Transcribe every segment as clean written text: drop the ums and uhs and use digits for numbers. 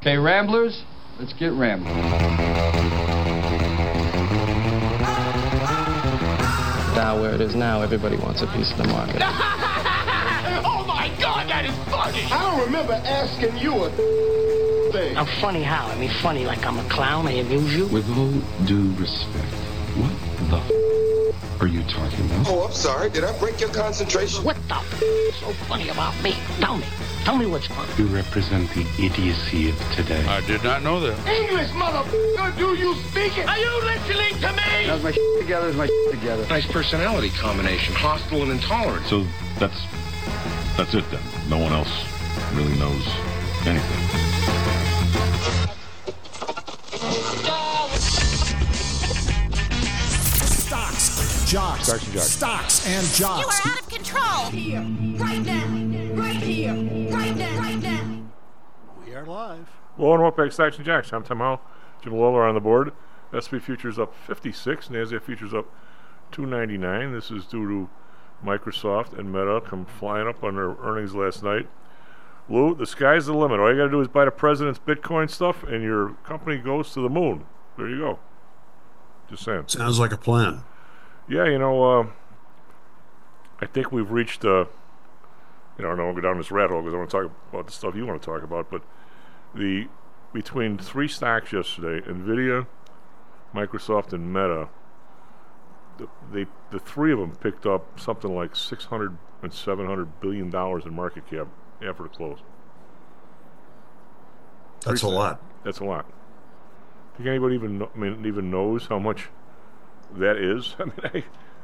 Okay, Ramblers, let's get rambling. Down where it is now, everybody wants a piece of the market. Oh my God, that is funny! I don't remember asking you a thing. I'm funny how? I mean funny like I'm a clown, I amuse you? With all due respect, what the are you talking about? Oh, I'm sorry. Did I break your concentration? What the so funny about me? Tell me. Tell me what's funny. You represent the idiocy of today. I did not know that. English, motherfucker, do you speak it? Are you listening to me? How's my together? Is my together? Nice personality combination, hostile and intolerant. So that's it then. No one else really knows anything. Jocks. Stocks and jocks. Stocks and jocks. You are out of control. Here, right now, right here, right now, right now. We are live. Hello and welcome back to Stocks and Jocks. I'm Tom Howell. Jim Lawler on the board. S&P futures up 56. NASDAQ futures up 299. This is due to Microsoft and Meta come flying up on their earnings last night. Lou, the sky's the limit. All you got to do is buy the president's Bitcoin stuff, and your company goes to the moon. There you go. Just saying. Sounds like a plan. Yeah, I think we've reached, I don't want to go down this rat hole because I want to talk about the stuff you want to talk about, but between three stocks yesterday, NVIDIA, Microsoft, and Meta, the three of them picked up something like $600 and $700 billion in market cap after the close. That's a lot. That's a lot. Do you think anybody even knows how much that is? I mean,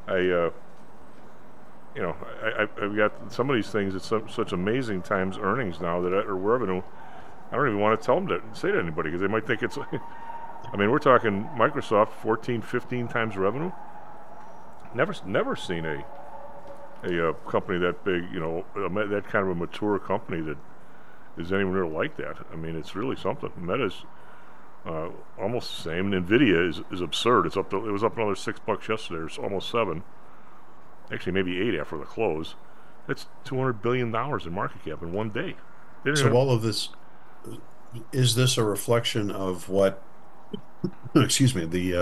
I've got some of these things. It's such amazing times earnings now or revenue. I don't even want to tell them to say to anybody because they might think it's. I mean, we're talking Microsoft 14, 15 times revenue. Never seen a company that big. That kind of a mature company that is anywhere like that. I mean, it's really something. Meta's almost the same. NVIDIA is absurd. It was up another $6 yesterday. It's almost $7. Actually, maybe $8 after the close. That's $200 billion in market cap in one day. So all of this, is this a reflection of what, excuse me,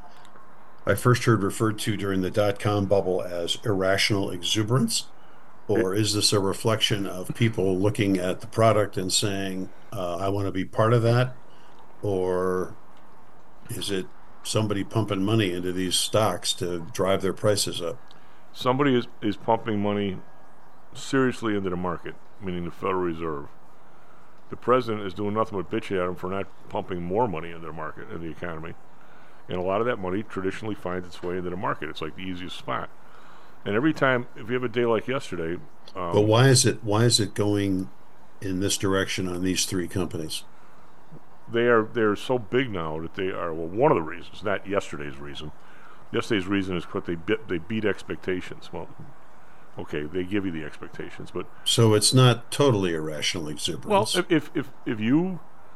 I first heard referred to during the dot-com bubble as irrational exuberance? Or is this a reflection of people looking at the product and saying, I want to be part of that? Or is it somebody pumping money into these stocks to drive their prices up? Somebody is pumping money seriously into the market, meaning the Federal Reserve. The president is doing nothing but bitching at them for not pumping more money into the market, in the economy. And a lot of that money traditionally finds its way into the market. It's like the easiest spot. And every time, if you have a day like yesterday... but why is it going in this direction on these three companies? They're so big now that they are, well, one of the reasons, not yesterday's reason. Yesterday's reason is because they beat expectations. Well, okay, they give you the expectations, but... So it's not totally irrational exuberance. Well, if you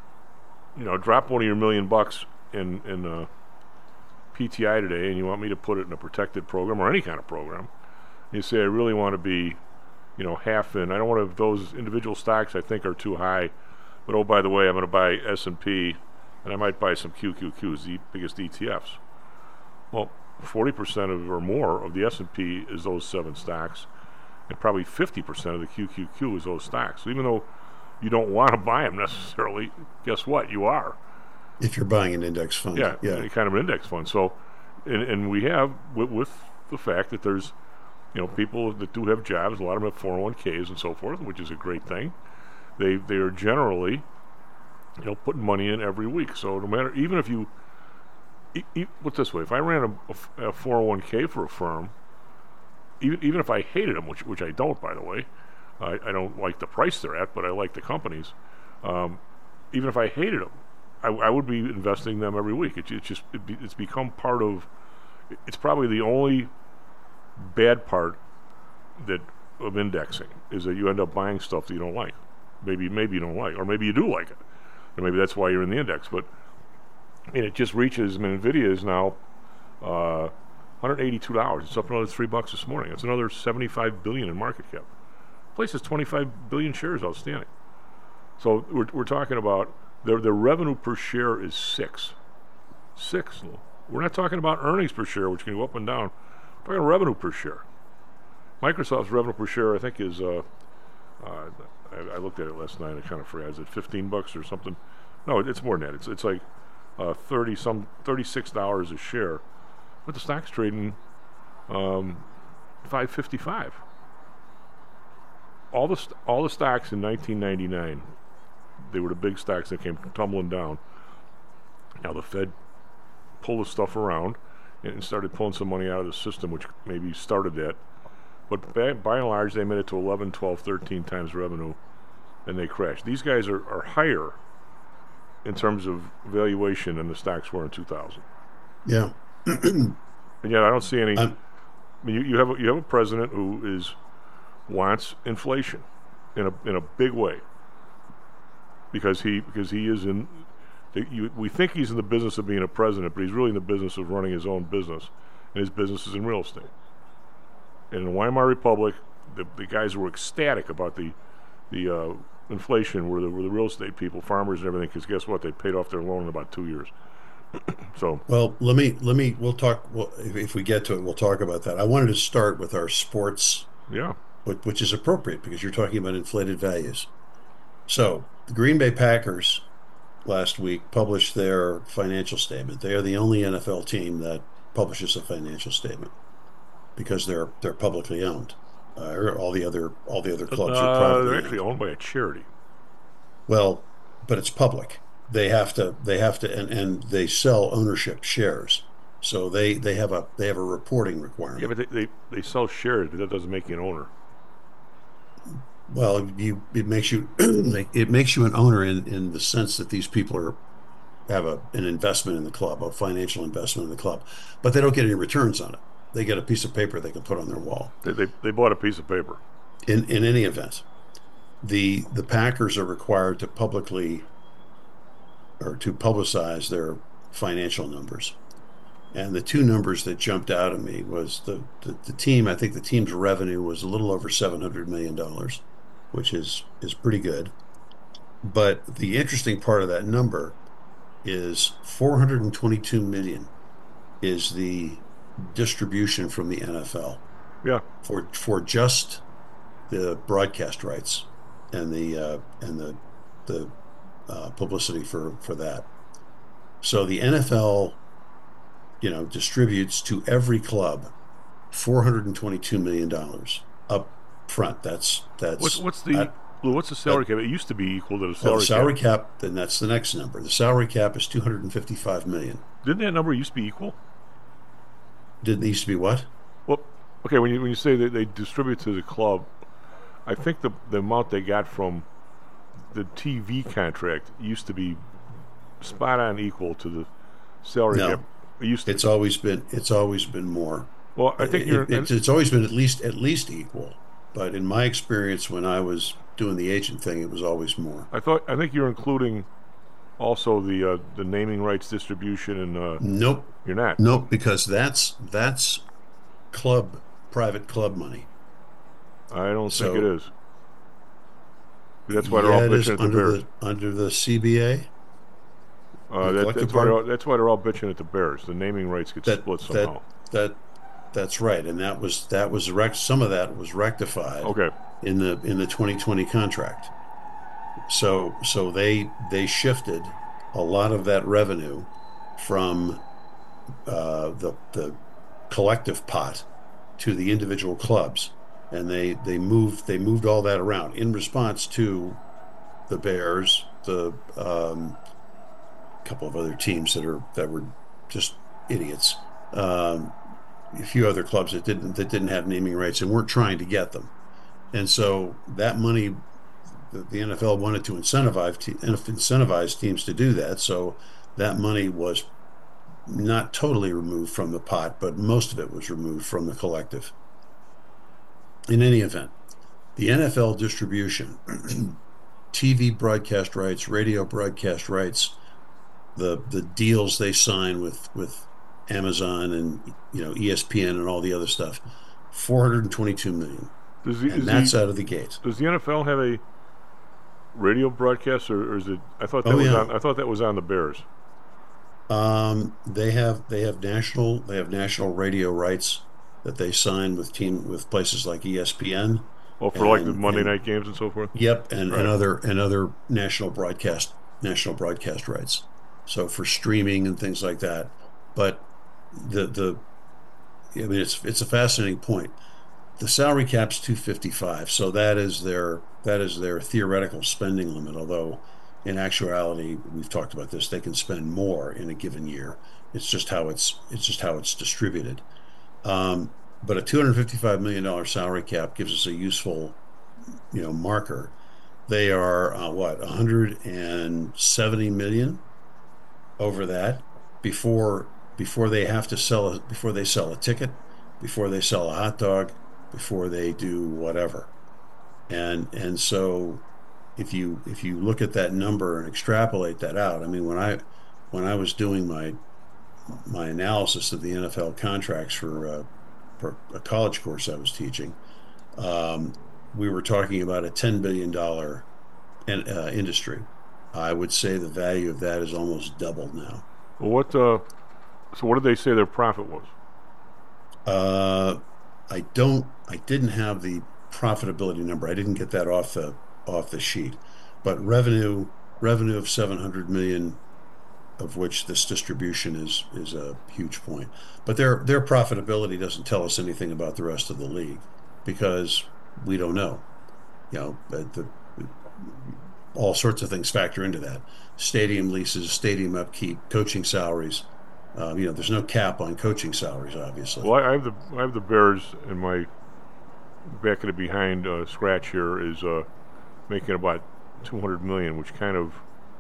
drop one of your $1 million in PTI today and you want me to put it in a protected program or any kind of program, you say, I really want to be, half in. I don't want to, those individual stocks I think are too high. But, oh, by the way, I'm going to buy S&P, and I might buy some QQQs, the biggest ETFs. Well, 40% or more of the S&P is those 7 stocks, and probably 50% of the QQQ is those stocks. So even though you don't want to buy them necessarily, guess what? You are. If you're buying an index fund. Yeah. Kind of an index fund. So, and we have, with the fact that there's, people that do have jobs, a lot of them have 401ks and so forth, which is a great thing. They are generally, putting money in every week. So no matter, even if you, put it this way, if I ran a 401k for a firm, even if I hated them, which I don't, by the way, I don't like the price they're at, but I like the companies. Even if I hated them, I would be investing them every week. It's become part of. It's probably the only bad part of indexing is that you end up buying stuff that you don't like. Maybe you don't like, or maybe you do like it, or maybe that's why you're in the index. But it just reaches. NVIDIA is now $182. It's up another $3 this morning. It's another $75 billion in market cap. The place has 25 billion shares outstanding. So we're talking about Their revenue per share is 6. 6. We're not talking about earnings per share, which can go up and down. We're talking revenue per share. Microsoft's revenue per share, I think, is I looked at it last night. I kind of forgot. Is it $15 or something? No, it's more than that. It's like $36 a share, but the stock's trading $5.55. All the stocks in 1999, they were the big stocks that came tumbling down. Now the Fed pulled the stuff around and started pulling some money out of the system, which maybe started that. But by and large, they made it to 11, 12, 13 times revenue, and they crashed. These guys are higher in terms of valuation than the stocks were in 2000. Yeah. And yet I don't see any. I mean, you have a president who wants inflation in a big way because he is in. We think he's in the business of being a president, but he's really in the business of running his own business, and his business is in real estate. And in the Weimar Republic, the guys were ecstatic about the inflation were the real estate people, farmers and everything, because guess what? They paid off their loan in about 2 years. So well, we'll talk. Well, if we get to it, we'll talk about that. I wanted to start with our sports, which is appropriate because you're talking about inflated values. So the Green Bay Packers last week published their financial statement. They are the only NFL team that publishes a financial statement because they're publicly owned. All the other clubs are privately they're actually owned by a charity. Well, but it's public. They have to, and they sell ownership shares, so they have a reporting requirement. Yeah, but they sell shares, but that doesn't make you an owner. Well, it makes you an owner in the sense that these people have an investment in the club, a financial investment in the club, but they don't get any returns on it. They get a piece of paper they can put on their wall. They bought a piece of paper. In any event, the Packers are required to publicize their financial numbers. And the two numbers that jumped out at me was the team. I think the team's revenue was a little over $700 million, which is pretty good. But the interesting part of that number is $422 million is the distribution from the NFL. Yeah. For just the broadcast rights and the publicity for that. So the NFL, distributes to every club $422 million up front. That's what's the salary cap? It used to be equal to the salary cap. Then that's the next number. The salary cap is $255 million. Didn't that number used to be equal? Did it used to be what? Well, okay. When you say that they distribute to the club, I think the amount they got from the TV contract used to be spot on equal to the salary cap. It's always been more. Well, I think it's always been at least equal. But in my experience, when I was doing the agent thing, it was always more. I think you're including also the naming rights distribution and nope, you're not. Nope, because that's private club money. I don't think it is. That's why they're all bitching at the Bears. Under the CBA. That's why they're all bitching at the Bears. The naming rights get split somehow. That's right, and that was some of that was rectified. Okay. In the 2020 contract. So they shifted a lot of that revenue from the collective pot to the individual clubs, and they moved all that around in response to the Bears, the couple of other teams that were just idiots, a few other clubs that didn't have naming rights and weren't trying to get them, and so that money, the NFL wanted to incentivize teams to do that, so that money was not totally removed from the pot, but most of it was removed from the collective. In any event, the NFL distribution, TV broadcast rights, radio broadcast rights, the deals they sign with Amazon and ESPN and all the other stuff, $422 million. That's out of the gate. Does the NFL have radio broadcast, or is it? I thought that I thought that was on the Bears. They have national radio rights that they sign with places like ESPN. Well, for like the Monday night games and so forth. Yep, and other national broadcast rights. So for streaming and things like that. But it's a fascinating point. The salary cap's 255, so that is their theoretical spending limit. Although, in actuality, we've talked about this, they can spend more in a given year. It's just how it's distributed. But a $255 million salary cap gives us a useful, marker. They are 170 million over that before they have to before they sell a ticket, before they sell a hot dog, before they do whatever. And so if you look at that number and extrapolate that out, I mean, when I was doing my analysis of the NFL contracts for a college course I was teaching, we were talking about a $10 billion industry. I would say the value of that is almost doubled now. Well, so what did they say their profit was? I didn't have the profitability number. I didn't get that off the sheet. But revenue of 700 million, of which this distribution is a huge point. But their profitability doesn't tell us anything about the rest of the league, because we don't know. All sorts of things factor into that. Stadium leases, stadium upkeep, coaching salaries. There's no cap on coaching salaries, obviously. Well, I have the Bears in my back of the behind scratch here is making about 200 million, which kind of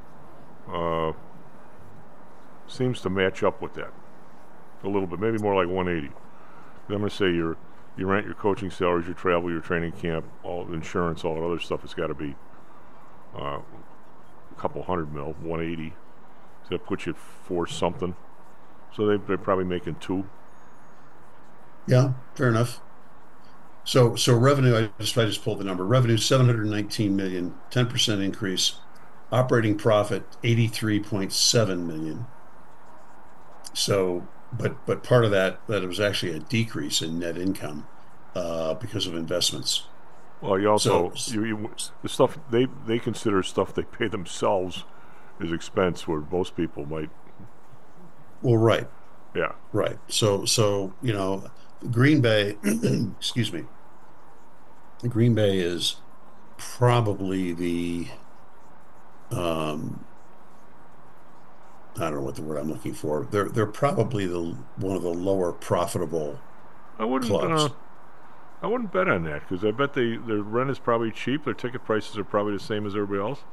seems to match up with that a little bit, maybe more like 180. I'm going to say your rent, your coaching salaries, your travel, your training camp, all the insurance, all that other stuff has got to be a couple $100 million, 180. So that puts you at 4 something. So they're probably making 2. Yeah, fair enough. So revenue, I just pulled the number. Revenue 719 million, 10% increase. Operating profit 83.7 million. So, but part of that it was actually a decrease in net income because of investments. Well, you also the stuff they consider stuff they pay themselves as expense, where most people might. Well, right. Yeah. Right. So Green Bay, excuse me. Green Bay is probably the I don't know what the word I'm looking for. They're probably one of the lower profitable clubs. I wouldn't bet on that, because I bet their rent is probably cheap. Their ticket prices are probably the same as everybody else.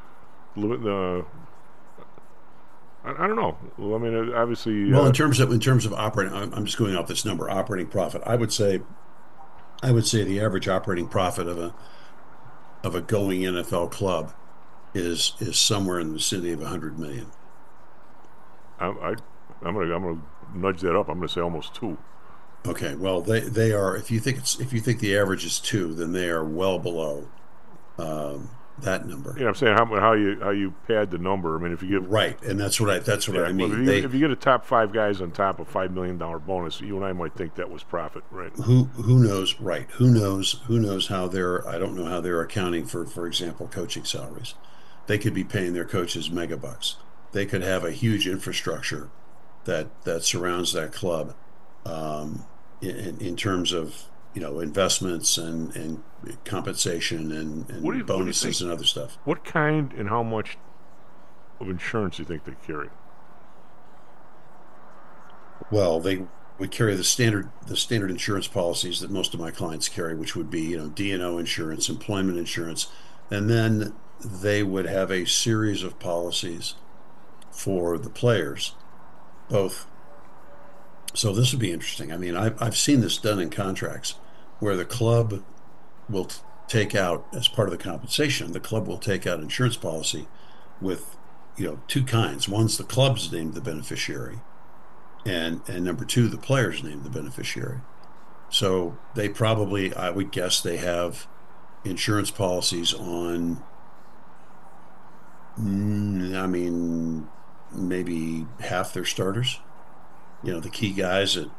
I don't know. Well, I mean, obviously. Well, in terms of operating, I'm just going off this number. Operating profit. I would say the average operating profit of a going NFL club is somewhere in the vicinity of 100 million. I'm gonna nudge that up. I'm gonna say almost 2. Okay. Well, they are. If you think the average is 2, then they are well below that number. Yeah, I'm saying how you pad the number. I mean, if you get right, and that's what I mean. If you get a top 5 guys on top of $5 million bonus, you and I might think that was profit, right? Who knows? Right? Who knows how they're? I don't know how they're accounting for example, coaching salaries. They could be paying their coaches megabucks. They could have a huge infrastructure that surrounds that club in terms of investments and compensation and bonuses and other stuff. What kind and how much of insurance do you think they carry? Well, they would carry the standard insurance policies that most of my clients carry, which would be D&O insurance, employment insurance, and then they would have a series of policies for the players, both. So this would be interesting. I mean, I've seen this done in contracts where the club will take out, as part of the compensation, the club will take out insurance policy with, 2 kinds. One's the club's named the beneficiary, and number 2, the player's named the beneficiary. So they probably, I would guess, they have insurance policies on I mean, maybe half their starters. You know, the key guys at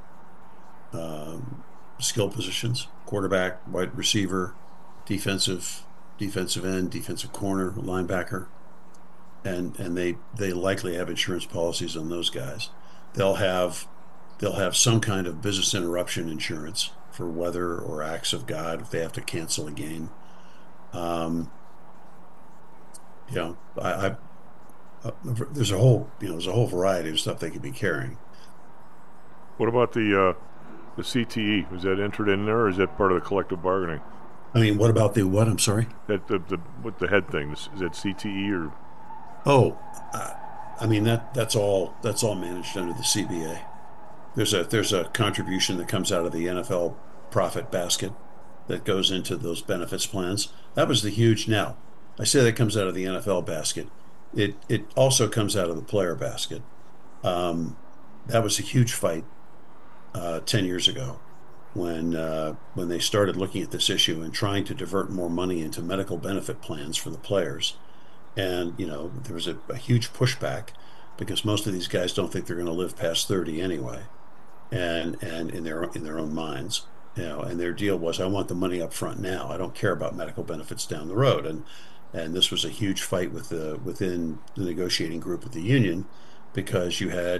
skill positions: quarterback, wide receiver, defensive end, defensive corner, linebacker, and they likely have insurance policies on those guys. They'll have they'll have some kind of business interruption insurance for weather or acts of God if they have to cancel a game. Um, you know, there's a whole variety of stuff they could be carrying. What about the CTE? Was that entered in there, or is that part of the collective bargaining? I mean, what about the what? I'm sorry. That the what the head thing is that CTE or? Oh, I mean that's all managed under the CBA. There's a contribution that comes out of the NFL profit basket that goes into those benefits plans. That was the huge. Now, I say that comes out of the NFL basket. It also comes out of the player basket. That was a huge fight 10 years ago when they started looking at this issue and trying to divert more money into medical benefit plans for the players. And there was a huge pushback because most of these guys don't think they're going to live past 30 anyway, and in their own minds, and their deal was, I want the money up front now. I don't care about medical benefits down the road. And this was a huge fight within the negotiating group of the union because you had.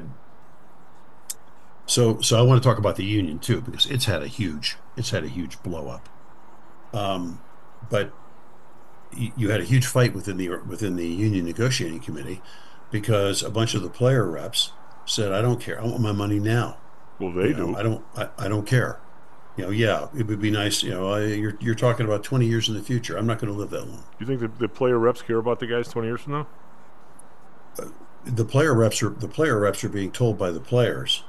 So I want to talk about the union too because it's had a huge blow up. But you had a huge fight within the union negotiating committee because a bunch of the player reps said, I don't care. I want my money now. Well, they do. I don't care. Yeah, it would be nice. You're talking about 20 years in the future. I'm not going to live that long. Do you think the player reps care about the guys 20 years from now? The player reps are being told by the players,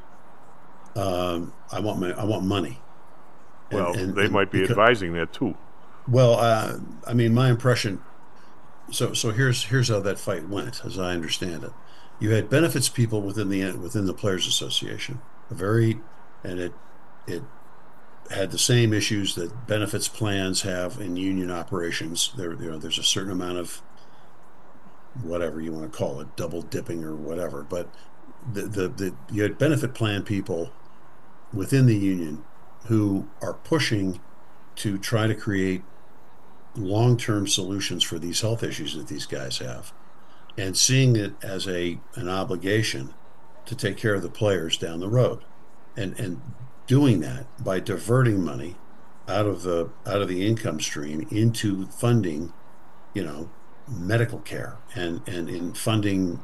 I want money. Well, they might be advising that too. Well, I mean, my impression. So here's how that fight went, as I understand it. You had benefits people within the Players Association, and it had the same issues that benefits plans have in union operations. There's a certain amount of whatever you want to call it, double dipping or whatever. But you had benefit plan people within the union who are pushing to try to create long-term solutions for these health issues that these guys have, and seeing it as an obligation to take care of the players down the road, and doing that by diverting money out of the income stream into funding, medical care and in funding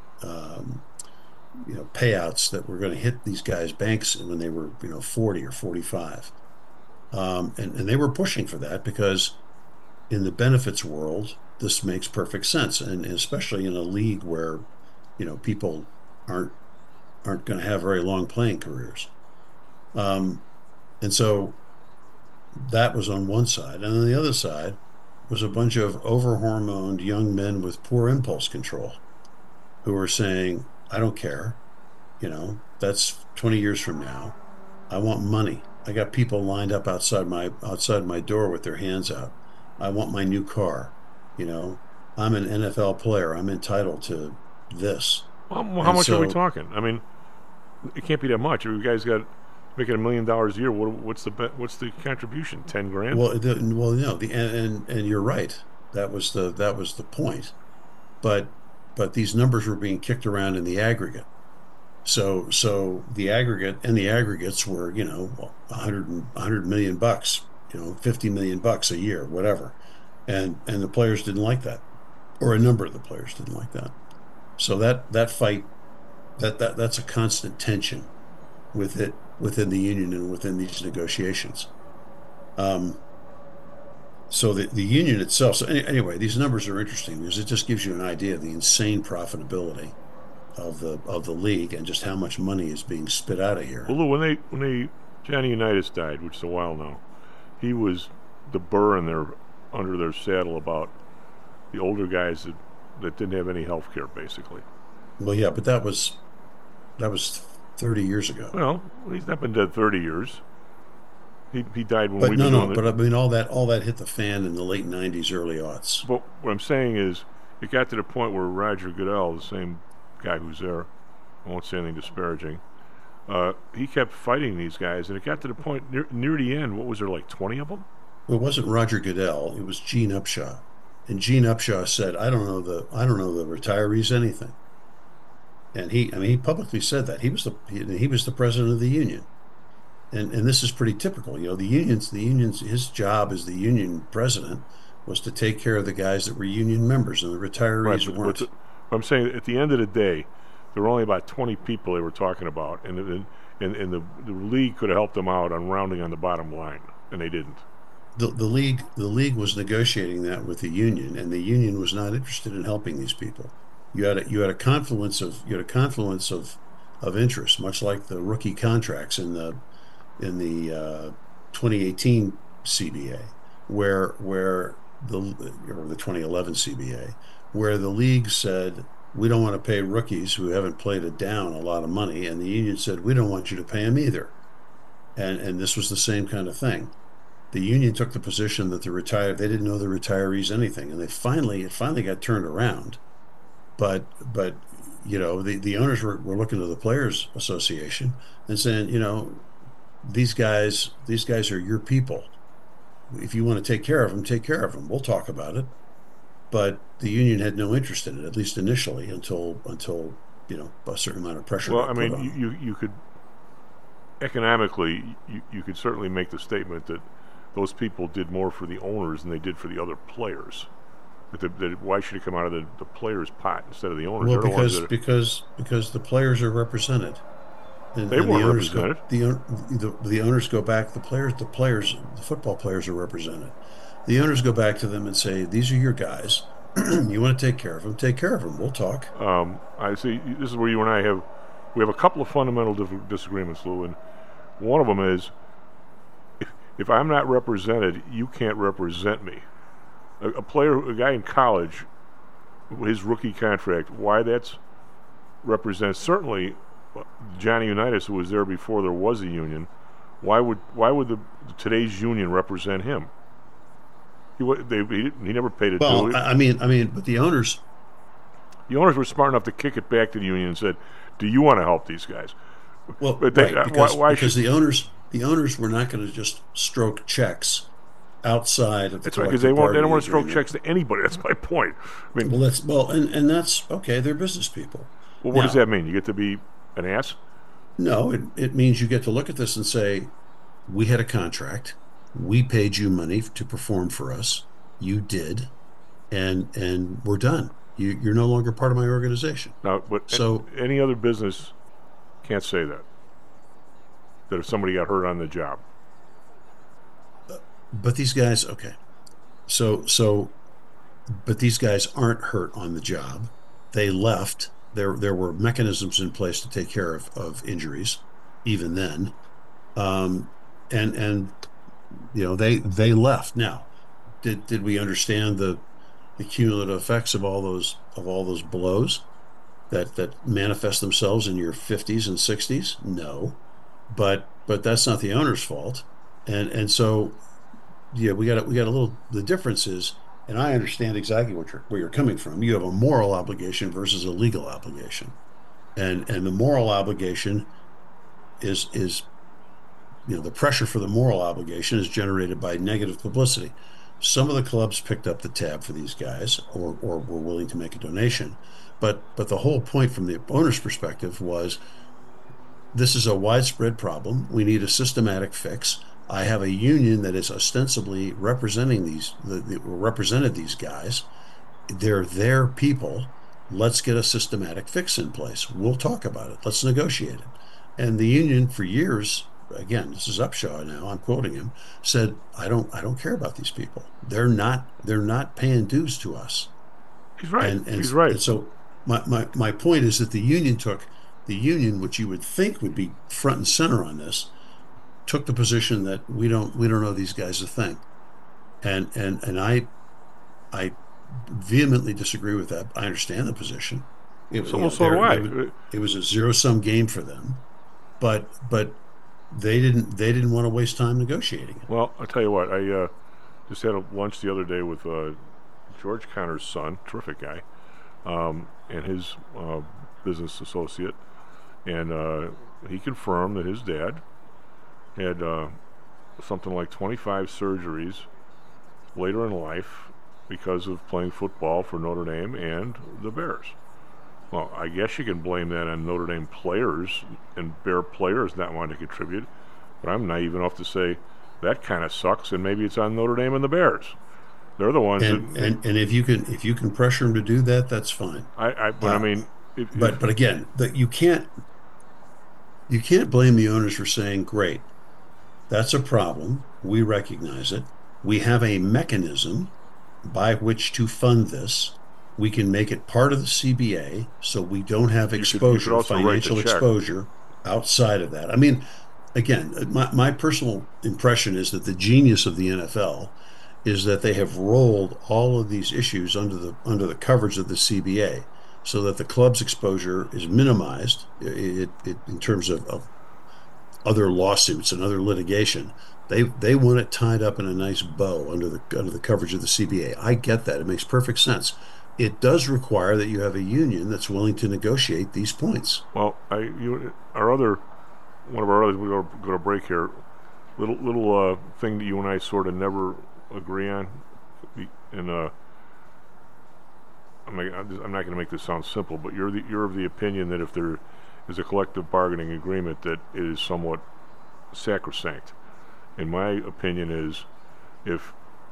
payouts that were going to hit these guys' banks when they were 40 or 45, and they were pushing for that because in the benefits world this makes perfect sense, and especially in a league where people aren't going to have very long playing careers, and so that was on one side, and on the other side was a bunch of over-hormoned young men with poor impulse control who were saying, I don't care, that's 20 years from now. I want money. I got people lined up outside my door with their hands out. I want my new car. I'm an NFL player. I'm entitled to this. Well, how much are we talking? I mean, it can't be that much. You guys got making $1 million a year. What's the contribution? $10,000? Well, and you're right. That was the point. But these numbers were being kicked around in the aggregate. So the aggregate and the aggregates were, $100 million, $50 million a year, whatever. And the players didn't like that, or a number of the players didn't like that. So that fight, that's a constant tension within the union and within these negotiations. So the union itself. So anyway, these numbers are interesting because it just gives you an idea of the insane profitability of the league and just how much money is being spit out of here. Well, Lou, when Johnny Unitas died, which is a while now, he was the burr under their saddle about the older guys that didn't have any health care, basically. Well, yeah, but that was 30 years ago. Well, he's not been dead 30 years. He died when but we no, were no. doing But I mean, all that hit the fan in the late '90s, early aughts. But what I'm saying is, it got to the point where Roger Goodell, the same guy who's there, I won't say anything disparaging, he kept fighting these guys, and it got to the point near the end. What was there, like 20 of them? Well, it wasn't Roger Goodell. It was Gene Upshaw, and Gene Upshaw said, "I don't know the retirees anything." And he publicly said that he was the president of the union, and this is pretty typical. You know, the unions. His job as the union president was to take care of the guys that were union members, and the retirees weren't. I'm saying at the end of the day, there were only about 20 people they were talking about, and the league could have helped them out on rounding on the bottom line, and they didn't. The league was negotiating that with the union, and the union was not interested in helping these people. You had a confluence of interest, much like the rookie contracts in the 2018 CBA, or the 2011 CBA, where the league said, we don't want to pay rookies who haven't played it down a lot of money, and the union said, we don't want you to pay them either. And this was the same kind of thing. The union took the position that they didn't know the retirees anything, and it finally got turned around. But you know, the owners were looking to the Players Association and saying, you know, these guys are your people. If you want to take care of them, take care of them. We'll talk about it. But the union had no interest in it, at least initially, until you know, a certain amount of pressure. Well, I mean, you could economically, you could certainly make the statement that those people did more for the owners than they did for the other players. Why should it come out of the players' pot instead of the owners? Well, because the players are represented. And they weren't represented. The owners go back. The football players are represented. The owners go back to them and say, "These are your guys. You want to take care of them? Take care of them. We'll talk." I see. This is where you and I have a couple of fundamental disagreements, Lou, and one of them is, if I'm not represented, you can't represent me. A guy in college, his rookie contract, why that's represents, certainly Johnny Unitas, who was there before there was a union, why would today's union represent him? He never paid a due. Well, I mean, but the owners were smart enough to kick it back to the union and said, "Do you want to help these guys?" Well, because the owners were not going to just stroke checks outside of the. That's right, because they don't want to stroke checks to anybody. That's my point. I mean, and that's okay. They're business people. Well, what does that mean? You get to be an ass? No, it means you get to look at this and say, we had a contract. We paid you money to perform for us. You did, and we're done. You're no longer part of my organization. No, but so any other business can't say that if somebody got hurt on the job. But these guys, okay. But these guys aren't hurt on the job. They left. There were mechanisms in place to take care of injuries, even then, and you know, they left. Now, did we understand the cumulative effects of all those blows that manifest themselves in your 50s and 60s? No, but that's not the owner's fault, and so yeah, we got a little. The difference is, and I understand exactly where you're coming from. You have a moral obligation versus a legal obligation, and the moral obligation is you know, the pressure for the moral obligation is generated by negative publicity. Some of the clubs picked up the tab for these guys, or were willing to make a donation, but the whole point from the owner's perspective was, this is a widespread problem. We need a systematic fix. I have a union that is ostensibly representing represented these guys. They're their people. Let's get a systematic fix in place. We'll talk about it. Let's negotiate it. And the union, for years, again, this is Upshaw now, I'm quoting him, said, I don't care about these people. They're not paying dues to us. He's right. He's right. And so my point is that the union, which you would think would be front and center on this, took the position that we don't know these guys a thing. And I vehemently disagree with that. I understand the position. So do I. It was a zero-sum game for them, but they didn't want to waste time negotiating it. Well, I'll tell you what. I just had a lunch the other day with George Connor's son, terrific guy, and his business associate, and he confirmed that his dad had something like 25 surgeries later in life because of playing football for Notre Dame and the Bears. Well, I guess you can blame that on Notre Dame players and Bear players not wanting to contribute, but I'm naive enough to say that kind of sucks, and maybe it's on Notre Dame and the Bears. They're the ones and if you can pressure them to do that, that's fine. But again, you can't blame the owners for saying, great, that's a problem. We recognize it. We have a mechanism by which to fund this. We can make it part of the CBA so we don't have exposure, financial exposure outside of that. I mean, again, my personal impression is that the genius of the NFL is that they have rolled all of these issues under the coverage of the CBA so that the club's exposure is minimized in terms of other lawsuits and other litigation. They want it tied up in a nice bow under the coverage of the CBA. I get that. It makes perfect sense. It does require that you have a union that's willing to negotiate these points. Well, one of our others, we're going to go to break here. Little thing that you and I sort of never agree on, and I'm not going to make this sound simple, but you're of the opinion that if there is a collective bargaining agreement, that it is somewhat sacrosanct. And my opinion is, if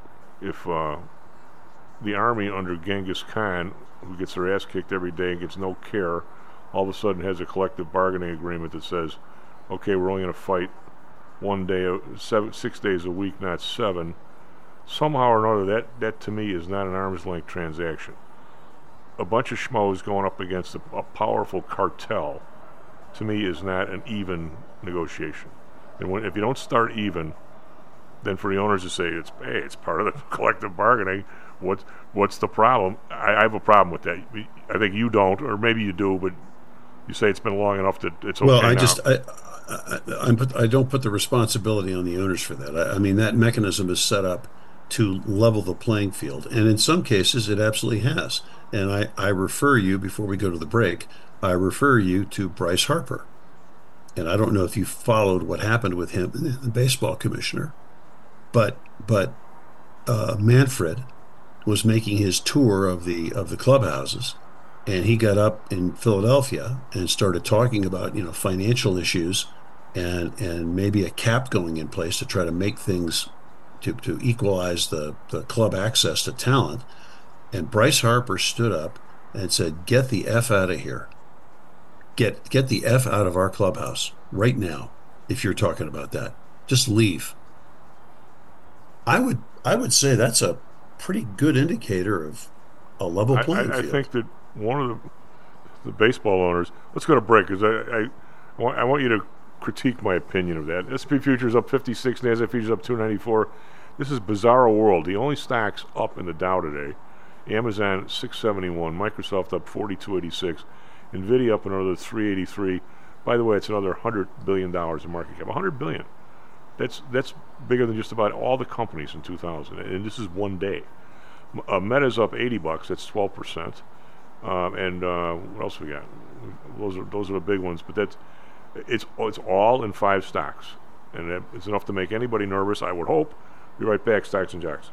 the army under Genghis Khan, who gets their ass kicked every day and gets no care, all of a sudden has a collective bargaining agreement that says, okay, we're only going to fight 6 days a week, not 7. Somehow or another, that to me is not an arm's length transaction. A bunch of schmoes going up against a powerful cartel, to me, is not an even negotiation. And if you don't start even, then for the owners to say it's part of the collective bargaining, what's the problem? I have a problem with that. I think you don't, or maybe you do, but you say it's been long enough that it's okay. Well, I don't put the responsibility on the owners for that. I mean, that mechanism is set up to level the playing field, and in some cases it absolutely has. And I refer you, before we go to the break, I refer you to Bryce Harper. And I don't know if you followed what happened with him, the baseball commissioner, but Manfred was making his tour of the clubhouses, and he got up in Philadelphia and started talking about financial issues and maybe a cap going in place to try to make things to equalize the club access to talent. And Bryce Harper stood up and said, "Get the F out of here. Get the F out of our clubhouse right now. If you're talking about that, just leave." I would say that's a pretty good indicator of a level playing field. I think that one of the baseball owners. Let's go to break, because I want you to critique my opinion of that. S&P futures up 56, NASDAQ futures up 294. This is bizarro world. The only stocks up in the Dow today: Amazon 671, Microsoft up 4286, Nvidia up another 383. By the way, it's another $100 billion in market cap. $100 billion. That's bigger than just about all the companies in 2000, and this is one day. Meta's up $80. That's 12%. And what else we got? Those are the big ones. But it's all in 5 stocks, and it's enough to make anybody nervous, I would hope. Be right back. Stocks and Jocks.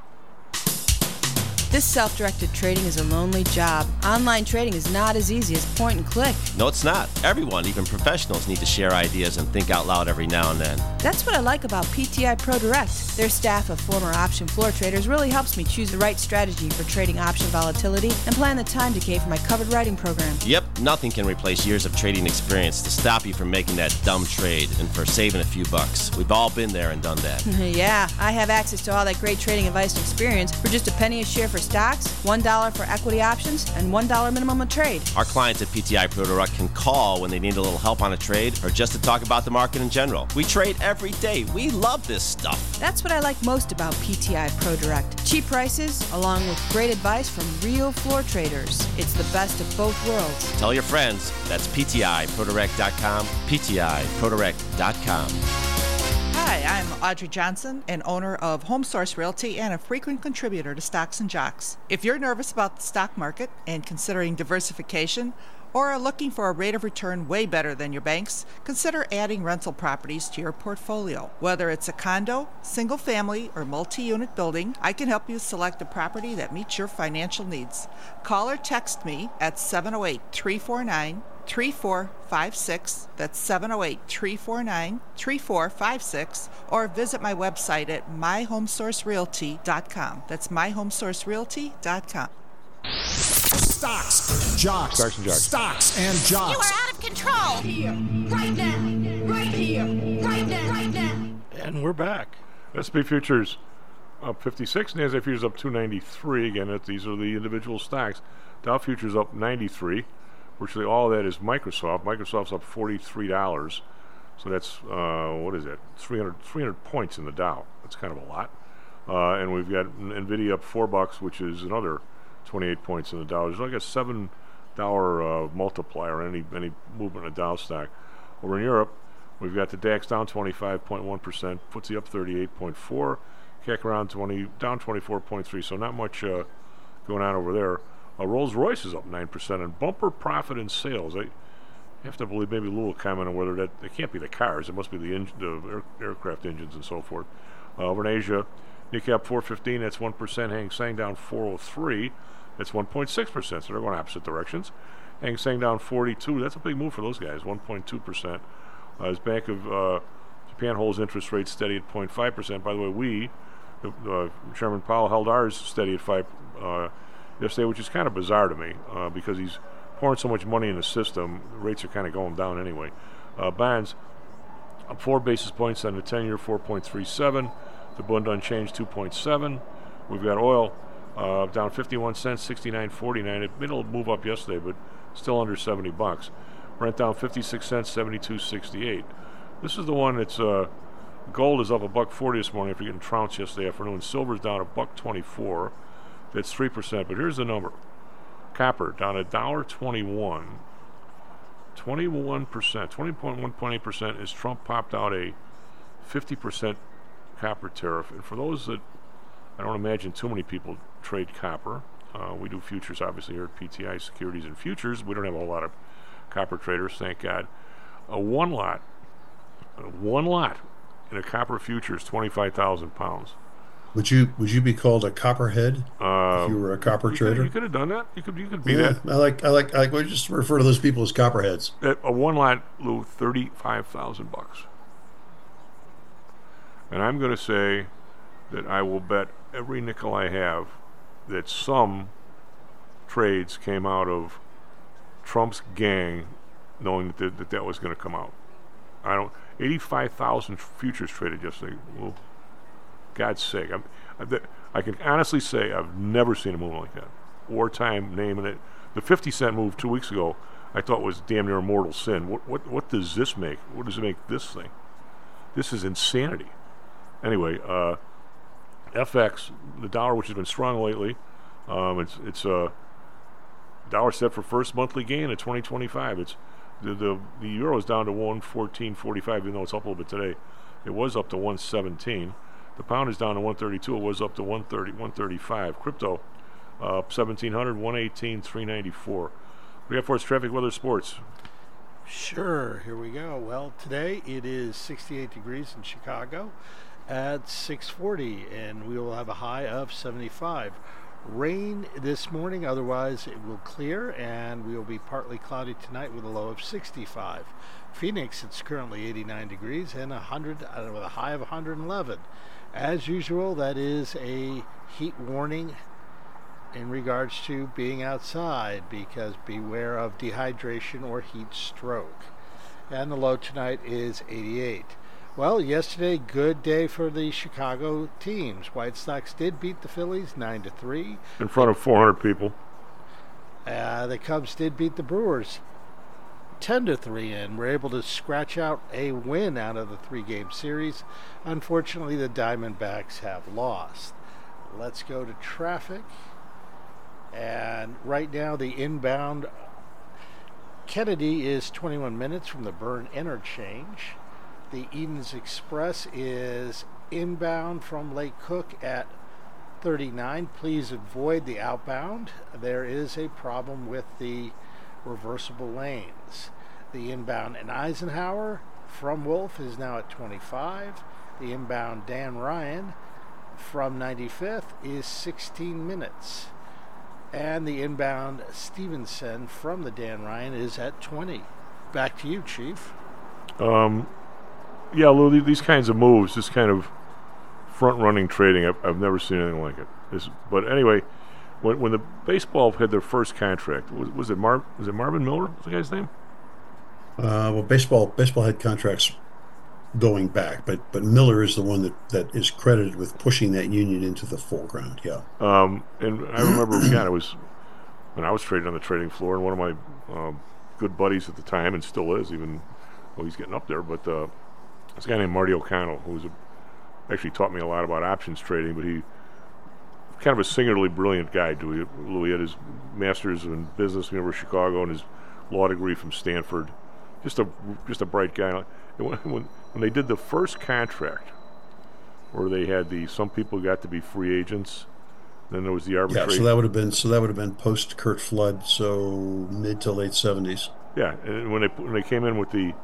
This self-directed trading is a lonely job. Online trading is not as easy as point and click. No, it's not. Everyone, even professionals, need to share ideas and think out loud every now and then. That's what I like about PTI Pro Direct. Their staff of former option floor traders really helps me choose the right strategy for trading option volatility and plan the time decay for my covered writing program. Yep, nothing can replace years of trading experience to stop you from making that dumb trade and for saving a few bucks. We've all been there and done that. Yeah, I have access to all that great trading advice and experience for just a penny a share for stocks, $1 for equity options, and $1 minimum a trade. Our clients at PTI Pro Direct can call when they need a little help on a trade or just to talk about the market in general. We trade every day. We love this stuff. That's what I like most about PTI Pro Direct. Cheap prices, along with great advice from real floor traders. It's the best of both worlds. Tell your friends. That's PTIProdirect.com, PTIProdirect.com. Hi, Hi, I'm Audrey Johnson, an owner of HomeSource Realty and a frequent contributor to Stocks and Jocks. If you're nervous about the stock market and considering diversification, or are looking for a rate of return way better than your banks, consider adding rental properties to your portfolio. Whether it's a condo, single family, or multi-unit building, I can help you select a property that meets your financial needs. Call or text me at 708-349-3456. That's 708-349-3456. Or visit my website at myhomesourcerealty.com. That's myhomesourcerealty.com. Stocks, jocks, Stocks and jocks. Stocks and jocks. You are out of control. Here, right now, right here, right now, right now. And we're back. S&P futures up 56, NASDAQ futures up 293. Again, these are the individual stocks. Dow futures up 93. Virtually all of that is Microsoft. Microsoft's up $43. So that's, what is that? 300 points in the Dow. That's kind of a lot. And we've got NVIDIA up $4, which is another 28 points in the Dow. There's like a $7 multiplier any movement in a Dow stock. Over in Europe, we've got the DAX down 25.1%, FTSE up 38.4%, CAC around down 24.3%. So not much going on over there. Rolls-Royce is up 9%, and bumper profit in sales. I have to believe maybe Lou will comment on whether that it can't be the cars. It must be the aircraft engines and so forth. Over in Asia, Nikkei up 415. That's 1%. Hang Seng down 403. That's 1.6%, so they're going opposite directions. Hang Seng down 42. That's a big move for those guys, 1.2%. As Bank of Japan holds interest rates steady at 0.5%. By the way, Chairman Powell held ours steady at 5 yesterday, which is kind of bizarre to me because he's pouring so much money in the system. The rates are kind of going down anyway. Bonds up 4 basis points on the 10-year, 4.37. The Bund unchanged, 2.7. We've got oil down 51 cents, 69.49. It made a move up yesterday, but still under $70. Brent down 56 cents, 72.68. This is the one that's gold is up $1.40 this morning after getting trounced yesterday afternoon. Silver's down $1.24. That's 3%. But here's the number: copper down $1.21. 21%, 20.1.8% as Trump popped out a 50% copper tariff. And for those that, I don't imagine too many people trade copper. We do futures, obviously, here at PTI Securities and Futures. We don't have a whole lot of copper traders, thank God. One lot in a copper futures, 25,000 pounds. Would you be called a copperhead if you were a copper trader? You could have done that. You could be that. I like. We just refer to those people as copperheads. A one lot, Lou, $35,000. And I'm going to say that I will bet every nickel I have that some trades came out of Trump's gang, knowing that was going to come out. 85,000 futures traded yesterday. Well, God's sake, I can honestly say I've never seen a move like that. Wartime naming it. The 50-cent move 2 weeks ago, I thought was damn near a mortal sin. What does this make? What does it make this thing? This is insanity. Anyway, FX, the dollar, which has been strong lately, it's dollar set for first monthly gain of 2025. It's the euro is down to 114.45, even though it's up a little bit today. It was up to 117. The pound is down to 132. It was up to 130, 135. Crypto up 1,700, 118, 394. We have for us traffic, weather, sports. Sure, here we go. Well, today it is 68 degrees in Chicago at 6:40, and we will have a high of 75. Rain this morning, otherwise it will clear, and we will be partly cloudy tonight with a low of 65. Phoenix, it's currently 89 degrees and 100 with a high of 111. As usual, that is a heat warning in regards to being outside, because beware of dehydration or heat stroke. And the low tonight is 88. Well, yesterday, good day for the Chicago teams. White Sox did beat the Phillies 9-3. In front of 400 people. The Cubs did beat the Brewers 10-3 and were able to scratch out a win out of the 3-game series. Unfortunately, the Diamondbacks have lost. Let's go to traffic. And right now, the inbound Kennedy is 21 minutes from the Byrne interchange. The Edens Express is inbound from Lake Cook at 39. Please avoid the outbound. There is a problem with the reversible lanes. The inbound in Eisenhower from Wolf is now at 25. The inbound Dan Ryan from 95th is 16 minutes. And the inbound Stevenson from the Dan Ryan is at 20. Back to you, Chief. Yeah, Lou, these kinds of moves, this kind of front-running trading, I've never seen anything like it. But anyway, when the baseball had their first contract, was it Marvin Miller? Was the guy's name? Well, baseball had contracts going back, but Miller is the one that is credited with pushing that union into the foreground. Yeah. And I remember, again, it was when I was trading on the trading floor, and one of my good buddies at the time, and still is, even though he's getting up there, but this guy named Marty O'Connell, who actually taught me a lot about options trading, but he kind of a singularly brilliant guy. Louis had his master's in business from the University of Chicago and his law degree from Stanford. Just a bright guy. When they did the first contract, where they had some people got to be free agents, then there was the arbitration. Yeah, so that would have been post Curt Flood, so mid to late 70s. Yeah, and when they came in with the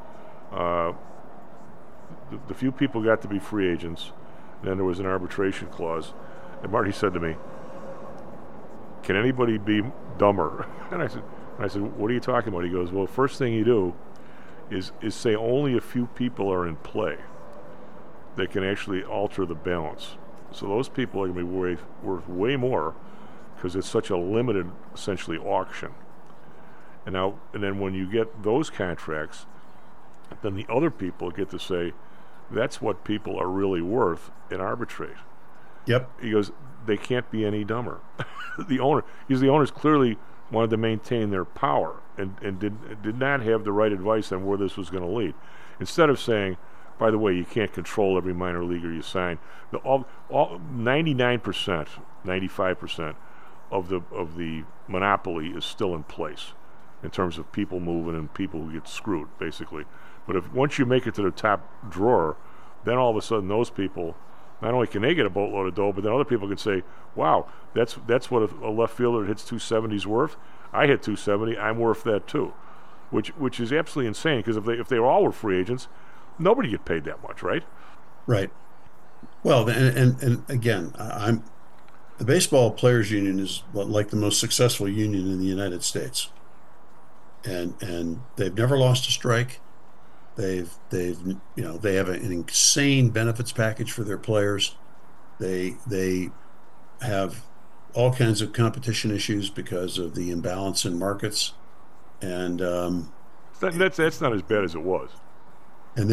few people got to be free agents, then there was an arbitration clause, and Marty said to me, "Can anybody be dumber?" And I said, "What are you talking about?" He goes, "Well, first thing you do is say only a few people are in play that can actually alter the balance. So those people are going to be worth way more because it's such a limited, essentially, auction. And then when you get those contracts, then the other people get to say, that's what people are really worth and arbitrate." Yep. He goes, they can't be any dumber. The owners clearly wanted to maintain their power and did not have the right advice on where this was going to lead. Instead of saying, by the way, you can't control every minor leaguer you sign, all 99%, 95% of the monopoly is still in place in terms of people moving and people who get screwed, basically. But once you make it to the top drawer, then all of a sudden those people, not only can they get a boatload of dough, but then other people can say, wow, that's what a left fielder that hits 270 is worth. I hit 270, I'm worth that too. Which is absolutely insane, because if they all were free agents, nobody get paid that much, right? Right. Well, and again, the Baseball Players Union is like the most successful union in the United States. And they've never lost a strike. They have an insane benefits package for their players. They have all kinds of competition issues because of the imbalance in markets, and that's not as bad as it was. And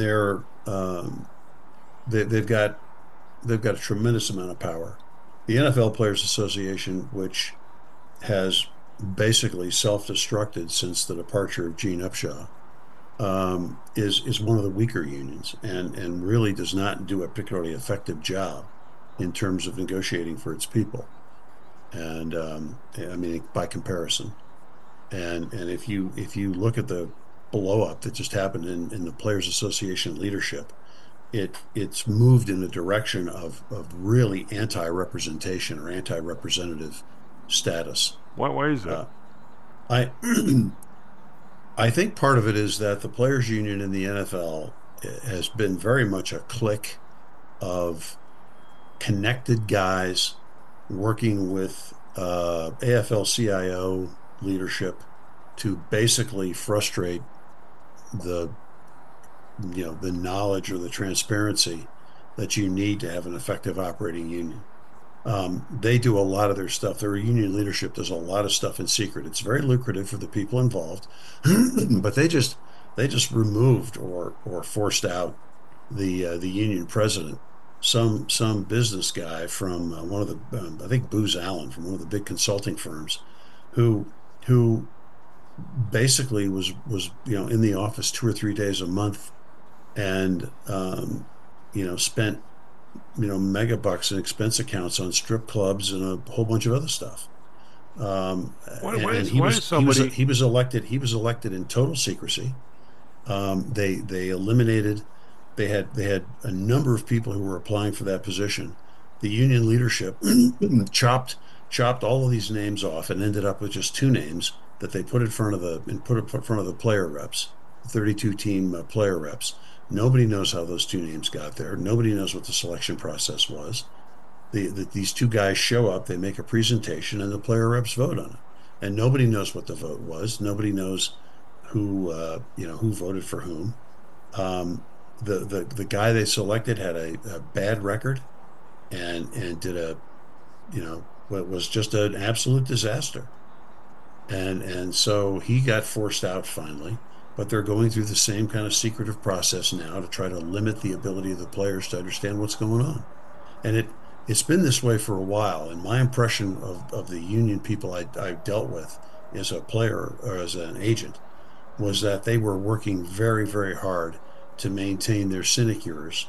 they've got a tremendous amount of power. The NFL Players Association, which has basically self-destructed since the departure of Gene Upshaw, is one of the weaker unions and really does not do a particularly effective job in terms of negotiating for its people. And I mean, by comparison, and if you look at the blow up that just happened in the Players Association leadership, it's moved in the direction of really anti-representation or anti-representative status. Why is that? I think part of it is that the players union in the NFL has been very much a clique of connected guys working with AFL-CIO leadership to basically frustrate the knowledge or the transparency that you need to have an effective operating union. They do a lot of their stuff. Their union leadership does a lot of stuff in secret. It's very lucrative for the people involved, but they just removed or forced out the union president, some business guy from one of the I think Booz Allen, from one of the big consulting firms, who basically was in the office 2 or 3 days a month, and spent megabucks in expense accounts on strip clubs and a whole bunch of other stuff. He was elected in total secrecy. They eliminated they had a number of people who were applying for that position. The union leadership chopped all of these names off and ended up with just 2 names that they put in front of the player reps, 32 team player reps. Nobody knows how those 2 names got there. Nobody knows what the selection process was. These 2 guys show up, they make a presentation, and the player reps vote on it. And nobody knows what the vote was. Nobody knows who voted for whom. The guy they selected had a bad record, and did what was just an absolute disaster. And so he got forced out finally. But they're going through the same kind of secretive process now to try to limit the ability of the players to understand what's going on. And it's been this way for a while. And my impression of the union people I dealt with as a player or as an agent was that they were working very, very hard to maintain their sinecures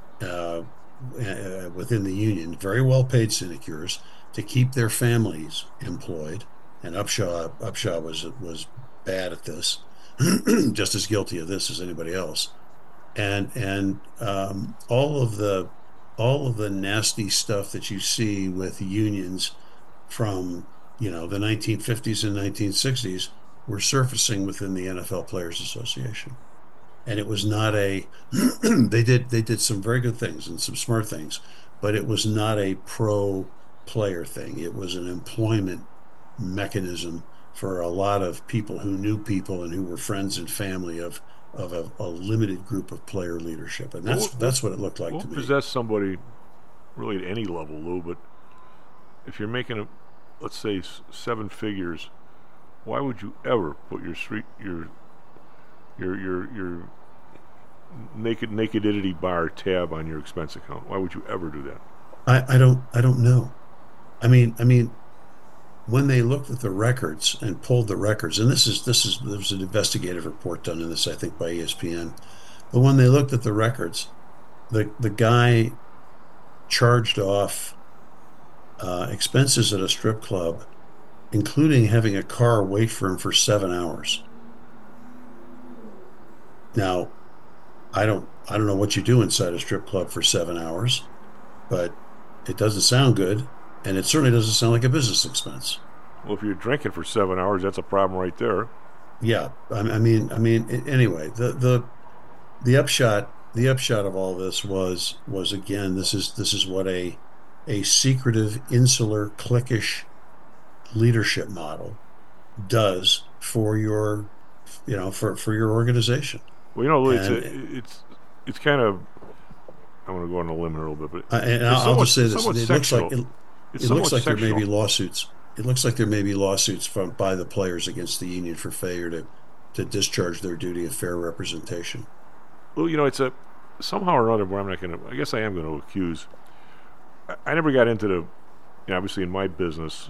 within the union, very well-paid sinecures, to keep their families employed. And Upshaw was bad at this. Just as guilty of this as anybody else, and all of the nasty stuff that you see with unions from the 1950s and 1960s were surfacing within the NFL Players Association, and it was not a they did some very good things and some smart things, but it was not a pro player thing. It was an employment mechanism for a lot of people who knew people and who were friends and family of a limited group of player leadership. And that's what it looked like to me. Possess somebody really at any level, Lou, but if you're making let's say 7 figures, why would you ever put your nakedity bar tab on your expense account? Why would you ever do that? I don't know. I mean when they looked at the records and pulled the records, and there was an investigative report done in this, I think, by ESPN. But when they looked at the records, the guy charged off expenses at a strip club, including having a car wait for him for 7 hours. Now, I don't know what you do inside a strip club for 7 hours, but it doesn't sound good. And it certainly doesn't sound like a business expense. Well, if you're drinking for 7 hours, that's a problem right there. Yeah, I mean. Anyway, the upshot of all this was again, this is what a secretive, insular, cliquish leadership model does for your for your organization. Well, Lou, it's kind of, I'm going to go on a limb here a little bit, but I'll just say this: it looks like there may be lawsuits. It looks like there may be lawsuits by the players against the union for failure to discharge their duty of fair representation. Well, it's somehow or another where I guess I am going to accuse. I never got into obviously in my business,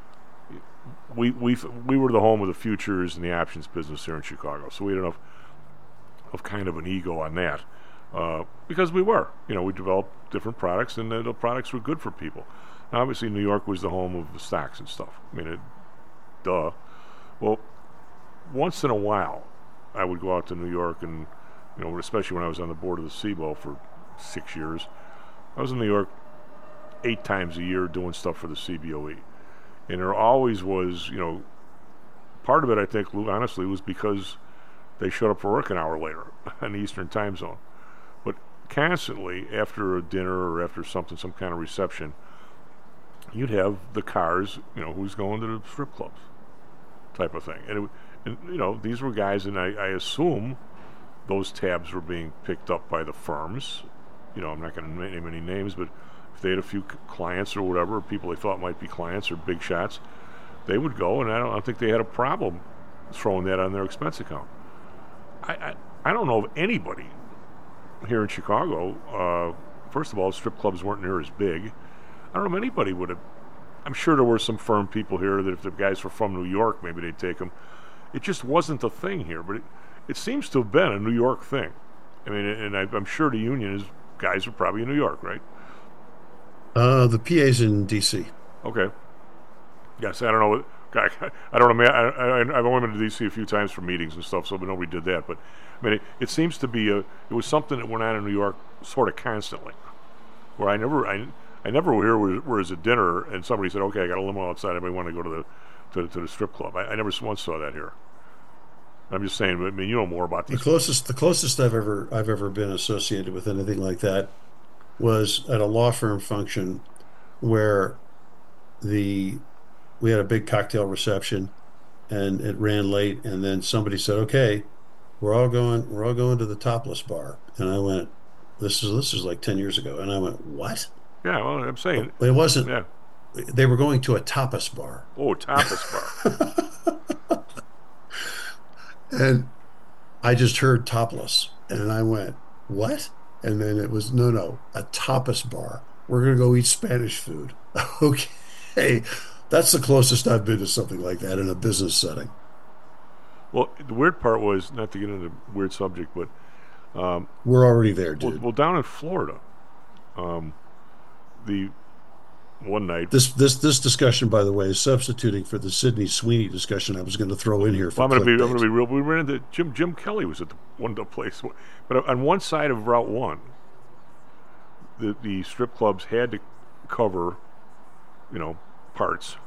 we were the home of the futures and the options business here in Chicago, so we had enough of kind of an ego on that. Because we developed different products, and the products were good for people. Now, obviously, New York was the home of the stocks and stuff. I mean, duh. Well, once in a while, I would go out to New York, and especially when I was on the board of the CBO for 6 years, I was in New York 8 times a year doing stuff for the CBOE, and there always was, part of it, I think, Lou, honestly, was because they showed up for work an hour later in the Eastern Time Zone. But constantly, after a dinner or after some kind of reception, you'd have the cars, who's going to the strip clubs type of thing. And these were guys, and I assume those tabs were being picked up by the firms. I'm not going to name any names, but if they had a few clients or whatever, people they thought might be clients or big shots, they would go, and I don't think they had a problem throwing that on their expense account. I don't know of anybody here in Chicago. First of all, strip clubs weren't near as big. I don't know if anybody would have. I'm sure there were some firm people here that if the guys were from New York, maybe they'd take them. It just wasn't a thing here, but it seems to have been a New York thing. I mean, and I'm sure the union guys are probably in New York, right? The PA's in D.C. Okay. Yes, I don't know I don't know. I've only been to D.C. a few times for meetings and stuff, so nobody did that. But I mean, it seems to be it was something that went on in New York sort of constantly, where I never hear where is a dinner and somebody said, okay, I got a limo outside. Anybody want to go to the strip club? I never once saw that here. I'm just saying. I mean, you know more about this. The closest I've ever been associated with anything like that was at a law firm function where we had a big cocktail reception and it ran late, and then somebody said, okay, we're all going to the Topless bar. And I went, this is like 10 years ago. And I went, what? Yeah, well, I'm saying it wasn't. Yeah. They were going to a tapas bar. Oh, tapas bar. And I just heard topless, and I went, what? And then it was, no, a tapas bar. We're going to go eat Spanish food. Okay. That's the closest I've been to something like that in a business setting. Well, the weird part was, not to get into a weird subject, but we're already there, dude. Well, down in Florida, the one night. This discussion, by the way, is substituting for the Sidney Sweeney discussion I was going to throw in here. I'm going to be real. We ran into Jim Kelly was at the place, but on one side of Route 1, the strip clubs had to cover, parts,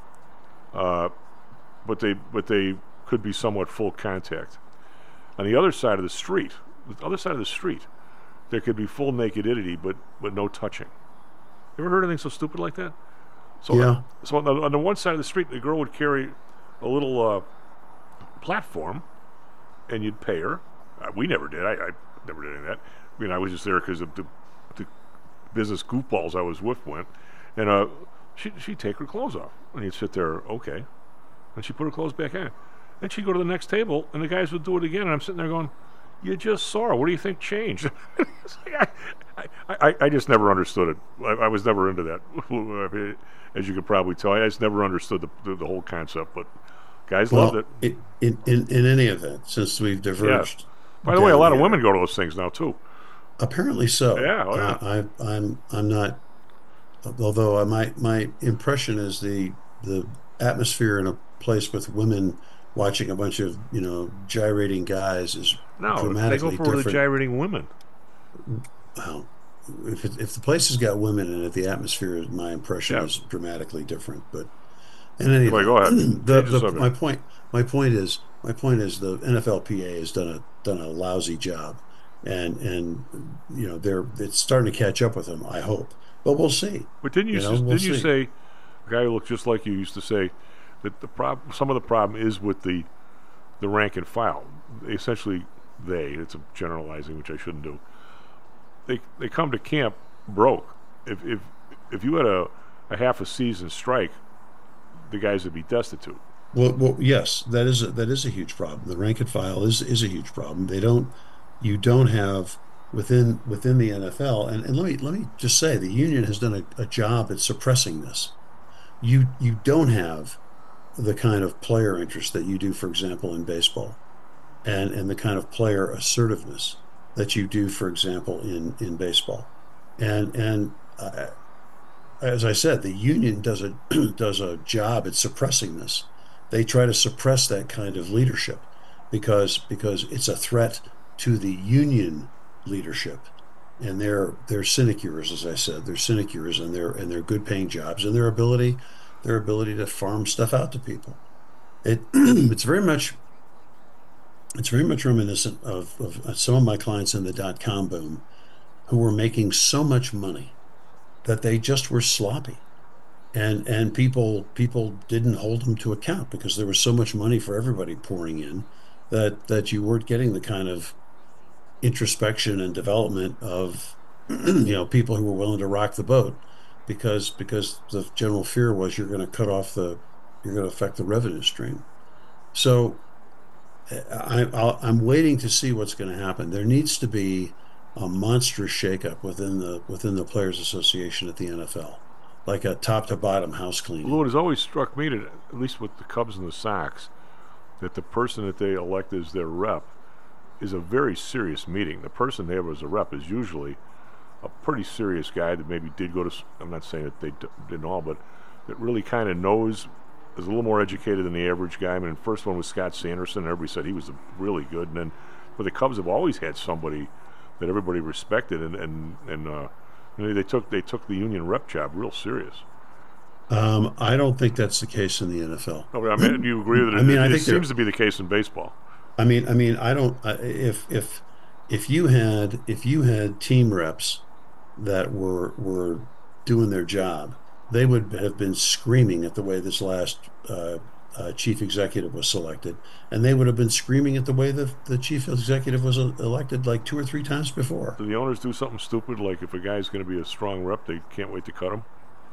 but they could be somewhat full contact. On the other side of the street, there could be full nakedity, but no touching. You ever heard anything so stupid like that? So, yeah. So on the one side of the street, the girl would carry a little platform, and you'd pay her. We never did. I never did any of that. I mean, I was just there because of the business goofballs I was with went, and she'd take her clothes off, and you'd sit there, okay, and she'd put her clothes back on. Then she'd go to the next table, and the guys would do it again, and I'm sitting there going, you just saw her. What do you think changed? I just never understood it. I was never into that. As you could probably tell, I just never understood the whole concept, but guys loved it. In any event, since we've diverged. Yeah. By the way, a lot of women go to those things now, too. Apparently so. Yeah. I'm not, although my impression is the atmosphere in a place with women watching a bunch of gyrating guys is dramatically they go for different. The gyrating women. Well, if the place has got women in it, the atmosphere, my impression, is dramatically different. But in any event, go ahead. My point is the NFLPA has done a lousy job, and it's starting to catch up with them. I hope, but we'll see. But didn't you say a guy who looked just like you used to say that some of the problem is with the rank and file. Essentially, it's a generalizing, which I shouldn't do. They come to camp broke. If you had a half a season strike, the guys would be destitute. Well, yes, that is a huge problem. The rank and file is a huge problem. You don't have within the NFL, and let me just say, the union has done a job at suppressing this. You don't have the kind of player interest that you do, for example, in baseball, and the kind of player assertiveness that you do, for example, in baseball. And as I said, the union does a job at suppressing this. They try to suppress that kind of leadership because it's a threat to the union leadership. And they're sinecures, as I said. They're sinecures, and they're good paying jobs, and their ability to farm stuff out to people. It's very much reminiscent of some of my clients in the .com boom, who were making so much money that they just were sloppy, and people didn't hold them to account because there was so much money for everybody pouring in that you weren't getting the kind of introspection and development of people who were willing to rock the boat because the general fear was you're going to affect the revenue stream. So I'm waiting to see what's going to happen. There needs to be a monstrous shakeup within the Players Association at the NFL, like a top to bottom house cleaning. Well, it has always struck me that, at least with the Cubs and the Sox, that the person that they elect as their rep is a very serious meeting. The person they have as a rep is usually a pretty serious guy that maybe did go to, I'm not saying that they didn't all, but that really kind of knows is a little more educated than the average guy. I mean, the first one was Scott Sanderson. Everybody said he was really good. And then, but the Cubs have always had somebody that everybody respected, and they took the union rep job real serious. I don't think that's the case in the NFL. No, but I mean, do you agree that it seems to be the case in baseball? I mean, I don't. If you had team reps that were doing their job, they would have been screaming at the way this last chief executive was selected, and they would have been screaming at the way the chief executive was elected like 2 or 3 times before. Do the owners do something stupid, like if a guy's going to be a strong rep, they can't wait to cut him?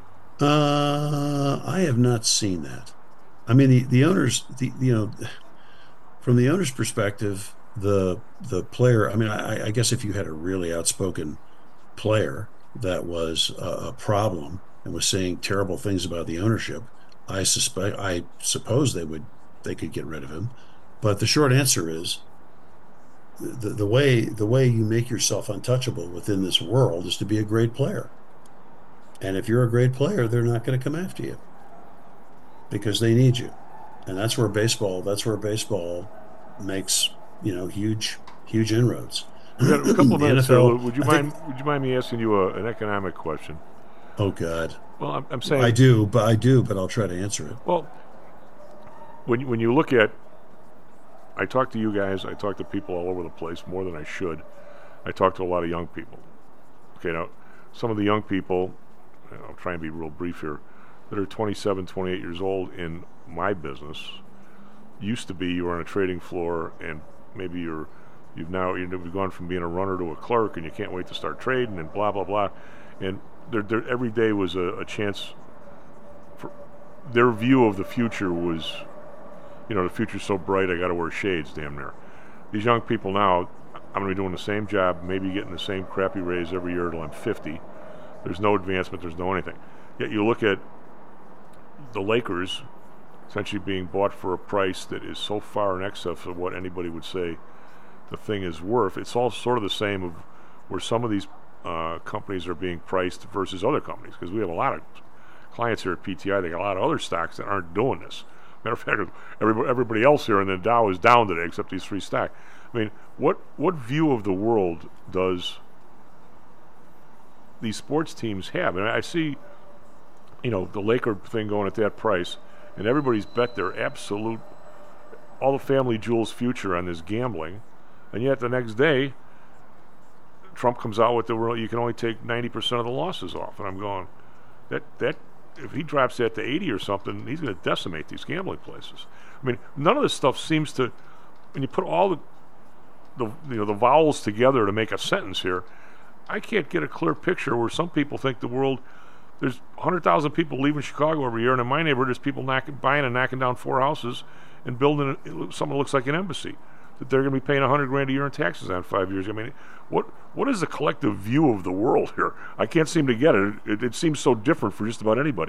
I have not seen that. I mean, the owners, from the owner's perspective, the player. I mean, I guess if you had a really outspoken player that was a problem and was saying terrible things about the ownership, I suppose they could get rid of him. But the short answer is the way you make yourself untouchable within this world is to be a great player. And if you're a great player, they're not going to come after you because they need you. And that's where baseball makes, huge inroads. We've got a couple of minutes. Would you mind me asking you an economic question? Oh God. Well, I'm saying I do, but I'll try to answer it. Well, when you look at, I talk to you guys, I talk to people all over the place more than I should. I talk to a lot of young people. Okay, now some of the young people, I'll try and be real brief here, that are 27, 28 years old in my business, used to be you were on a trading floor and maybe you've gone from being a runner to a clerk and you can't wait to start trading and blah, blah, blah. And every day was a chance for their view of the future was, the future's so bright I got to wear shades damn near. These young people now, I'm going to be doing the same job, maybe getting the same crappy raise every year till I'm 50. There's no advancement, there's no anything. Yet you look at the Lakers essentially being bought for a price that is so far in excess of what anybody would say the thing is worth. It's all sort of the same of where some of these companies are being priced versus other companies, because we have a lot of clients here at PTI. They got a lot of other stocks that aren't doing this. Matter of fact, everybody else here in the Dow is down today except these 3 stocks. I mean, what view of the world does these sports teams have? And I see, the Laker thing going at that price, and everybody's bet their absolute, all the family jewels future on this gambling, and yet the next day, Trump comes out with you can only take 90% of the losses off, and I'm going, that if he drops that to 80 or something, he's going to decimate these gambling places. I mean, none of this stuff seems to, when you put all the vowels together to make a sentence here, I can't get a clear picture where some people think the world, there's 100,000 people leaving Chicago every year, and in my neighborhood there's people buying and knocking down 4 houses and building something that looks like an embassy that they're going to be paying $100,000 a year in taxes on 5 years. I mean, what is the collective view of the world here? I can't seem to get it. It seems so different for just about anybody.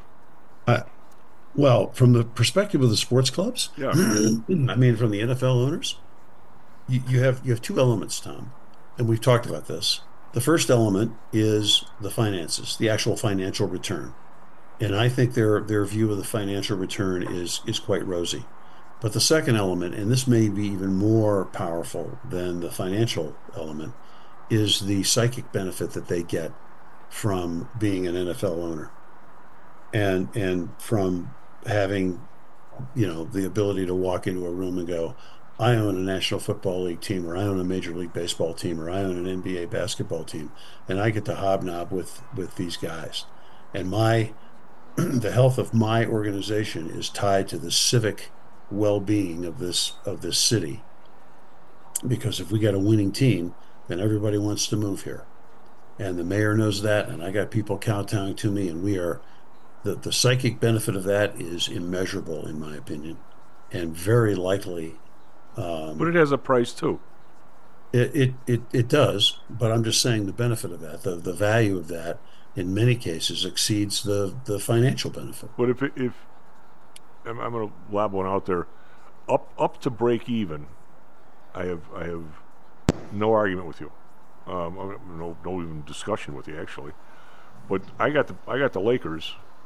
Well, from the perspective of the sports clubs, yeah. I mean, from the NFL owners, you have 2 elements, Tom, and we've talked about this. The first element is the finances, the actual financial return. And I think their view of the financial return is quite rosy. But the second element, and this may be even more powerful than the financial element, is the psychic benefit that they get from being an NFL owner and from having, the ability to walk into a room and go, I own a National Football League team, or I own a Major League Baseball team, or I own an NBA basketball team, and I get to hobnob with these guys. And the health of my organization is tied to the civic well-being of this city. Because if we got a winning team, then everybody wants to move here. And the mayor knows that, and I got people kowtowing to me, and we are the psychic benefit of that is immeasurable, in my opinion, and very likely. But it has a price too. It does, but I'm just saying the benefit of that, the value of that, in many cases exceeds the financial benefit. But if I'm going to lob one out there, up to break even, I have no argument with you, no even discussion with you actually. But I got the Lakers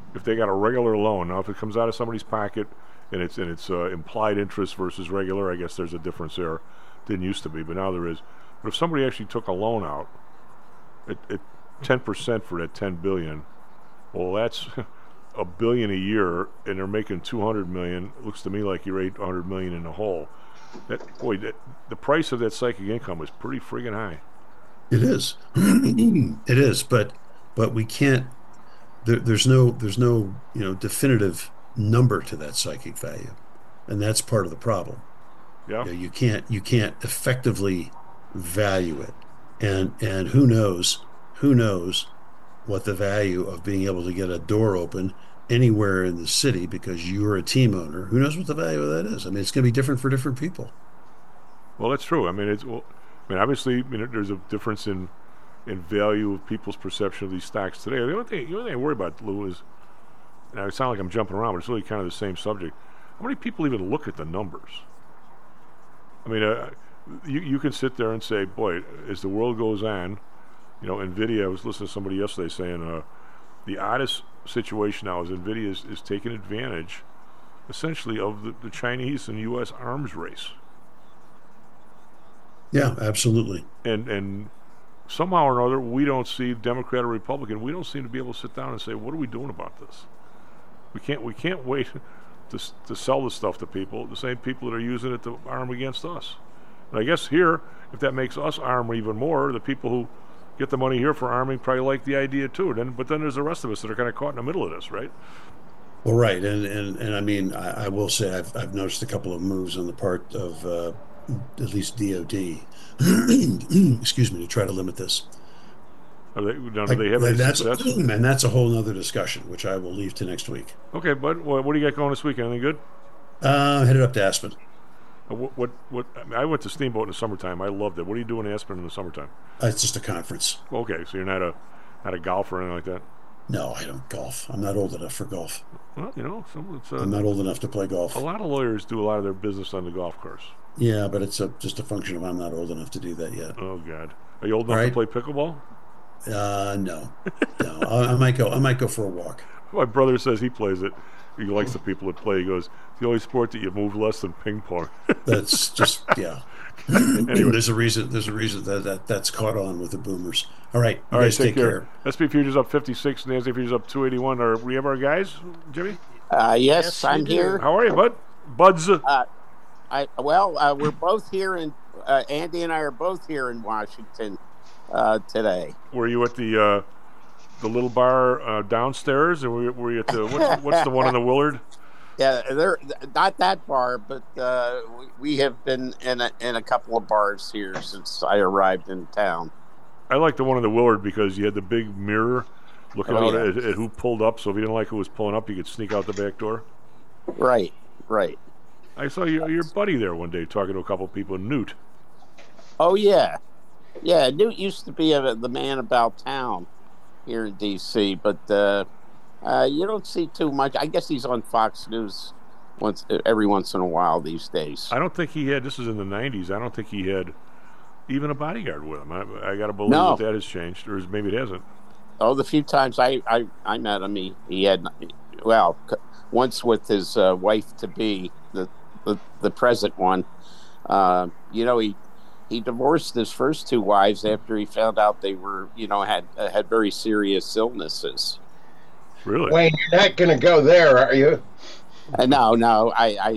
if they got a regular loan. Now, if it comes out of somebody's pocket and it's implied interest versus regular, I guess there's a difference there. Didn't used to be, but now there is. But if somebody actually took a loan out at 10% for that $10 billion, well, that's $1 billion a year, and they're making $200 million. It looks to me like you're $800 million in the hole. The price of that psychic income is pretty friggin' high. It is. It is, but we can't. There's no definitive number to that psychic value, and that's part of the problem. Yeah. You can't effectively value it, and who knows what the value of being able to get a door open anywhere in the city because you're a team owner. Who knows what the value of that is? I mean, it's going to be different for different people. Well, that's true. I mean, obviously, there's a difference in value of people's perception of these stocks today. The only thing I worry about, Lou, is, now it sounds like I'm jumping around, but it's really kind of the same subject. How many people even look at the numbers? I mean, you can sit there and say, boy, as the world goes on, NVIDIA, I was listening to somebody yesterday saying the oddest situation now is NVIDIA is taking advantage, essentially, of the Chinese and U.S. arms race. Yeah, absolutely. And somehow or another, we don't see, Democrat or Republican, we don't seem to be able to sit down and say, what are we doing about this? We can't wait to sell this stuff to people, the same people that are using it to arm against us. And I guess here, if that makes us arm even more, the people who get the money here for arming probably like the idea too. But then there's the rest of us that are kind of caught in the middle of this, right? Well, right, and I mean, I will say I've noticed a couple of moves on the part of at least DOD, excuse me, to try to limit this. Do they have any success? And that's a whole other discussion, which I will leave to next week. Okay, bud. What do you got going this weekend? Anything good? Headed up to Aspen. What? I went to Steamboat in the summertime. I loved it. What do you do in Aspen in the summertime? It's just a conference. Okay, so you're not a golfer or anything like that? No, I don't golf. I'm not old enough for golf. Well, I'm not old enough to play golf. A lot of lawyers do a lot of their business on the golf course. Yeah, but it's just a function of I'm not old enough to do that yet. Oh God, are you old enough to play pickleball? No. I might go for a walk. My brother says he plays it. He likes the people that play. He goes, the only sport that you move less than ping pong. That's just, yeah. Anyway. There's a reason that's caught on with the boomers. All right, guys, take care. SP futures up 56, NASDAQ futures up 281. Are we have our guys, Jimmy? Yes, I'm here. How are you, bud? Buds. We're both here, and Andy and I are both here in Washington today. Were you at the little bar downstairs, or were you at the what's the one in the Willard? Yeah, they're not that bar, but we have been in a couple of bars here since I arrived in town. I like the one in the Willard because you had the big mirror looking out at who pulled up. So if you didn't like who was pulling up, you could sneak out the back door. Right. I saw your buddy there one day talking to a couple of people, Newt. Oh yeah. Newt used to be the man about town here in D.C., but you don't see too much. I guess he's on Fox News every once in a while these days. I don't think he had. This is in the '90s. I don't think he had even a bodyguard with him. I got to believe that has changed, or maybe it hasn't. Oh, the few times I met him, he had once with his wife to be the present one. He divorced his first two wives after he found out they were had very serious illnesses. Really? Wayne, you're not going to go there, are you? No.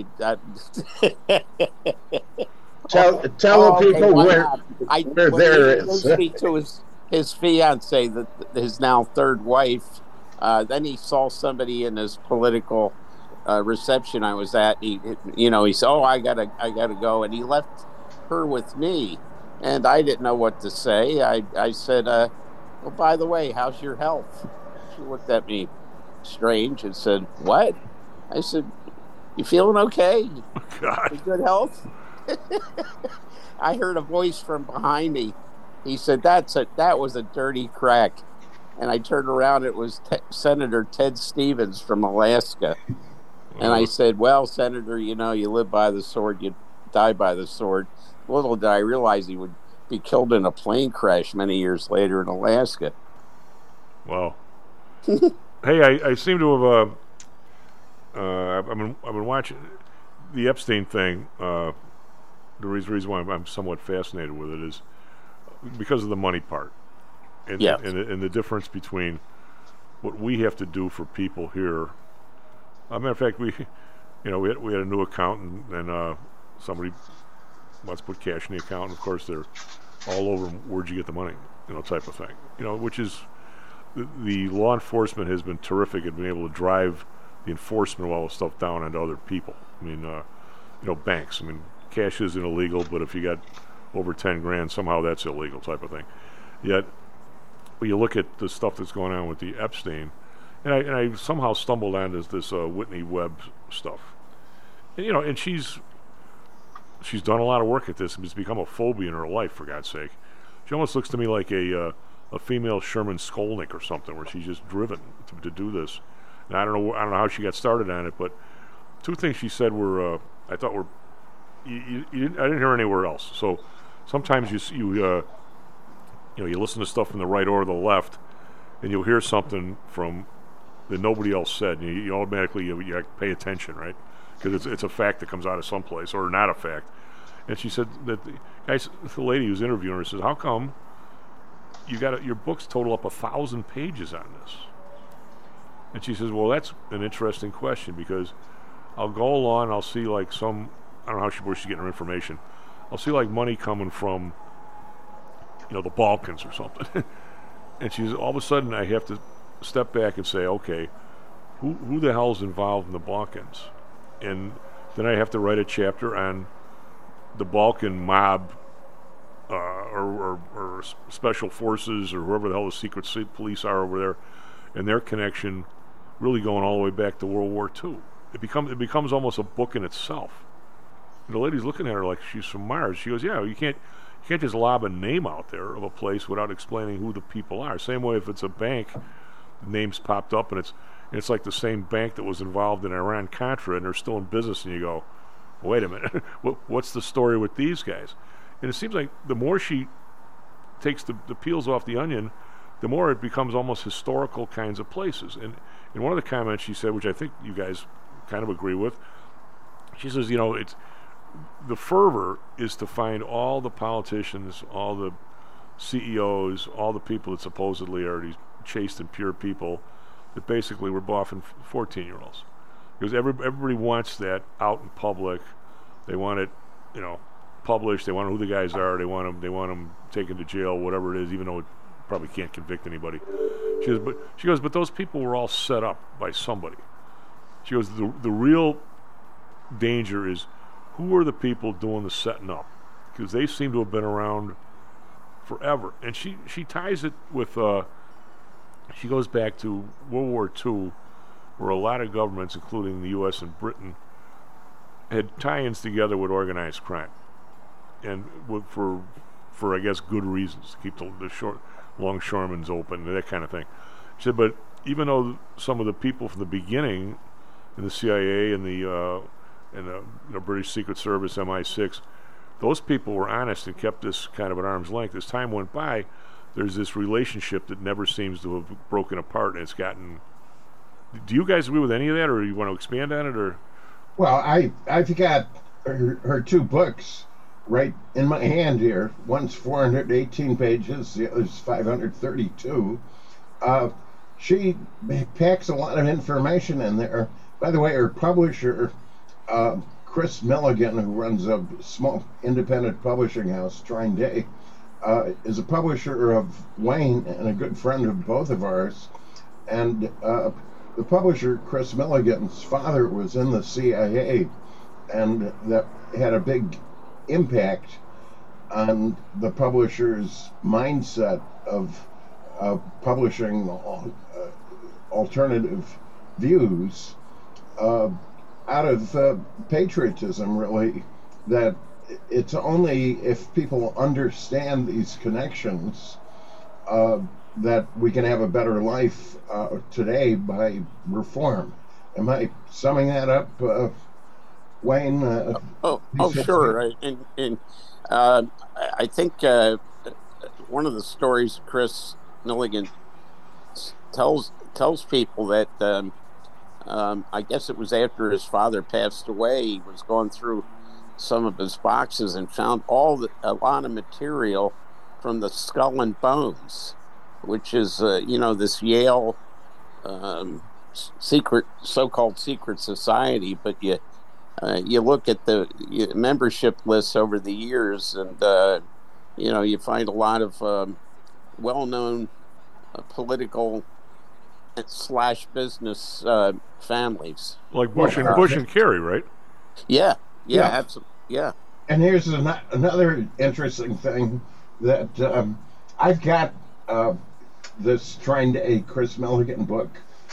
Tell the people where there is. Speak to his fiance, his now third wife. Then he saw somebody in his political reception I was at. He said, "Oh, I gotta go," and he left her with me, and I didn't know what to say. I said, "Well, by the way, how's your health?" She looked at me strange and said, "What?" I said, "You feeling okay? God. You good health?" I heard a voice from behind me. He said, that was a dirty crack. And I turned around. It was Senator Ted Stevens from Alaska. And I said, "Well, Senator, you live by the sword, you die by the sword." Little did I realize he would be killed in a plane crash many years later in Alaska. Wow. Hey, I seem to have. I've been watching the Epstein thing. The reason why I'm somewhat fascinated with it is because of the money part, and the difference between what we have to do for people here. As a matter of fact, we had a new account, and somebody wants to put cash in the account, and of course they're all over where'd you get the money, type of thing. Which is the law enforcement has been terrific at being able to drive the enforcement of all this stuff down onto other people. I mean, banks. I mean, cash isn't illegal, but if you got over 10 grand, somehow that's illegal, type of thing. Yet, when you look at the stuff that's going on with the Epstein, and I somehow stumbled onto this Whitney Webb stuff, and she's done a lot of work at this, and it's become a phobia in her life, for God's sake. She almost looks to me like a female Sherman Skolnick or something, where she's just driven to do this. And I don't know how she got started on it, but two things she said were I thought were I didn't hear anywhere else. So sometimes you listen to stuff from the right or the left, and you'll hear something from that nobody else said, and you automatically you pay attention, right? Because it's a fact that comes out of someplace, or not a fact. And she said that the lady who's interviewing her says, "How come your books total up 1,000 pages on this?" And she says, "Well, that's an interesting question, because I'll go along, I'll see like some, I don't know where she's getting her information. I'll see like money coming from, the Balkans or something." And she says, all of a sudden I have to step back and say, okay, who the hell's involved in the Balkans? And then I have to write a chapter on the Balkan mob, or special forces, or whoever the hell the secret police are over there, and their connection really going all the way back to World War II. It becomes almost a book in itself. And the lady's looking at her like she's from Mars. She goes, "Yeah, you can't just lob a name out there of a place without explaining who the people are." Same way if it's a bank, the name's popped up, and it's like the same bank that was involved in Iran-Contra, and they're still in business, and you go, wait a minute, what's the story with these guys? And it seems like the more she takes the peels off the onion, the more it becomes almost historical kinds of places. And in one of the comments she said, which I think you guys kind of agree with, she says, it's the fervor is to find all the politicians, all the CEOs, all the people that supposedly are these chaste and pure people that basically were boffing 14-year-olds. Because everybody wants that out in public. They want it, published. They want to know who the guys are. They want them taken to jail, whatever it is, even though it probably can't convict anybody. She goes, but those people were all set up by somebody. She goes, the real danger is who are the people doing the setting up, because they seem to have been around forever. And she ties it with she goes back to World War II, where a lot of governments, including the U.S. and Britain, had tie-ins together with organized crime, and for I guess good reasons, to keep the longshoremen's open and that kind of thing. She said, but even though some of the people from the beginning in the CIA and the British Secret Service, MI6, those people were honest and kept this kind of at arm's length. As time went by, there's this relationship that never seems to have broken apart, and it's gotten. Do you guys agree with any of that, or you want to expand on it, or? Well, I've got her two books right in my hand here. One's 418 pages, the other's 532. She packs a lot of information in there. By the way, her publisher, Chris Milligan, who runs a small independent publishing house, Trine Day, is a publisher of Wayne and a good friend of both of ours. And the publisher, Chris Milligan's father, was in the CIA, and that had a big impact on the publisher's mindset of publishing alternative views out of patriotism, really, that it's only if people understand these connections that we can have a better life today by reform. Am I summing that up, Wayne? Sure. And I think one of the stories Chris Milligan tells people that I guess it was after his father passed away, he was going through some of his boxes and found a lot of material from the Skull and Bones, which is this Yale so-called secret society. But you look at the membership lists over the years, and you find a lot of well-known political / business families, like Bush and Kerry, right? Yeah, absolutely, yeah. And here's another interesting thing that I've got this Trying to a Chris Milligan book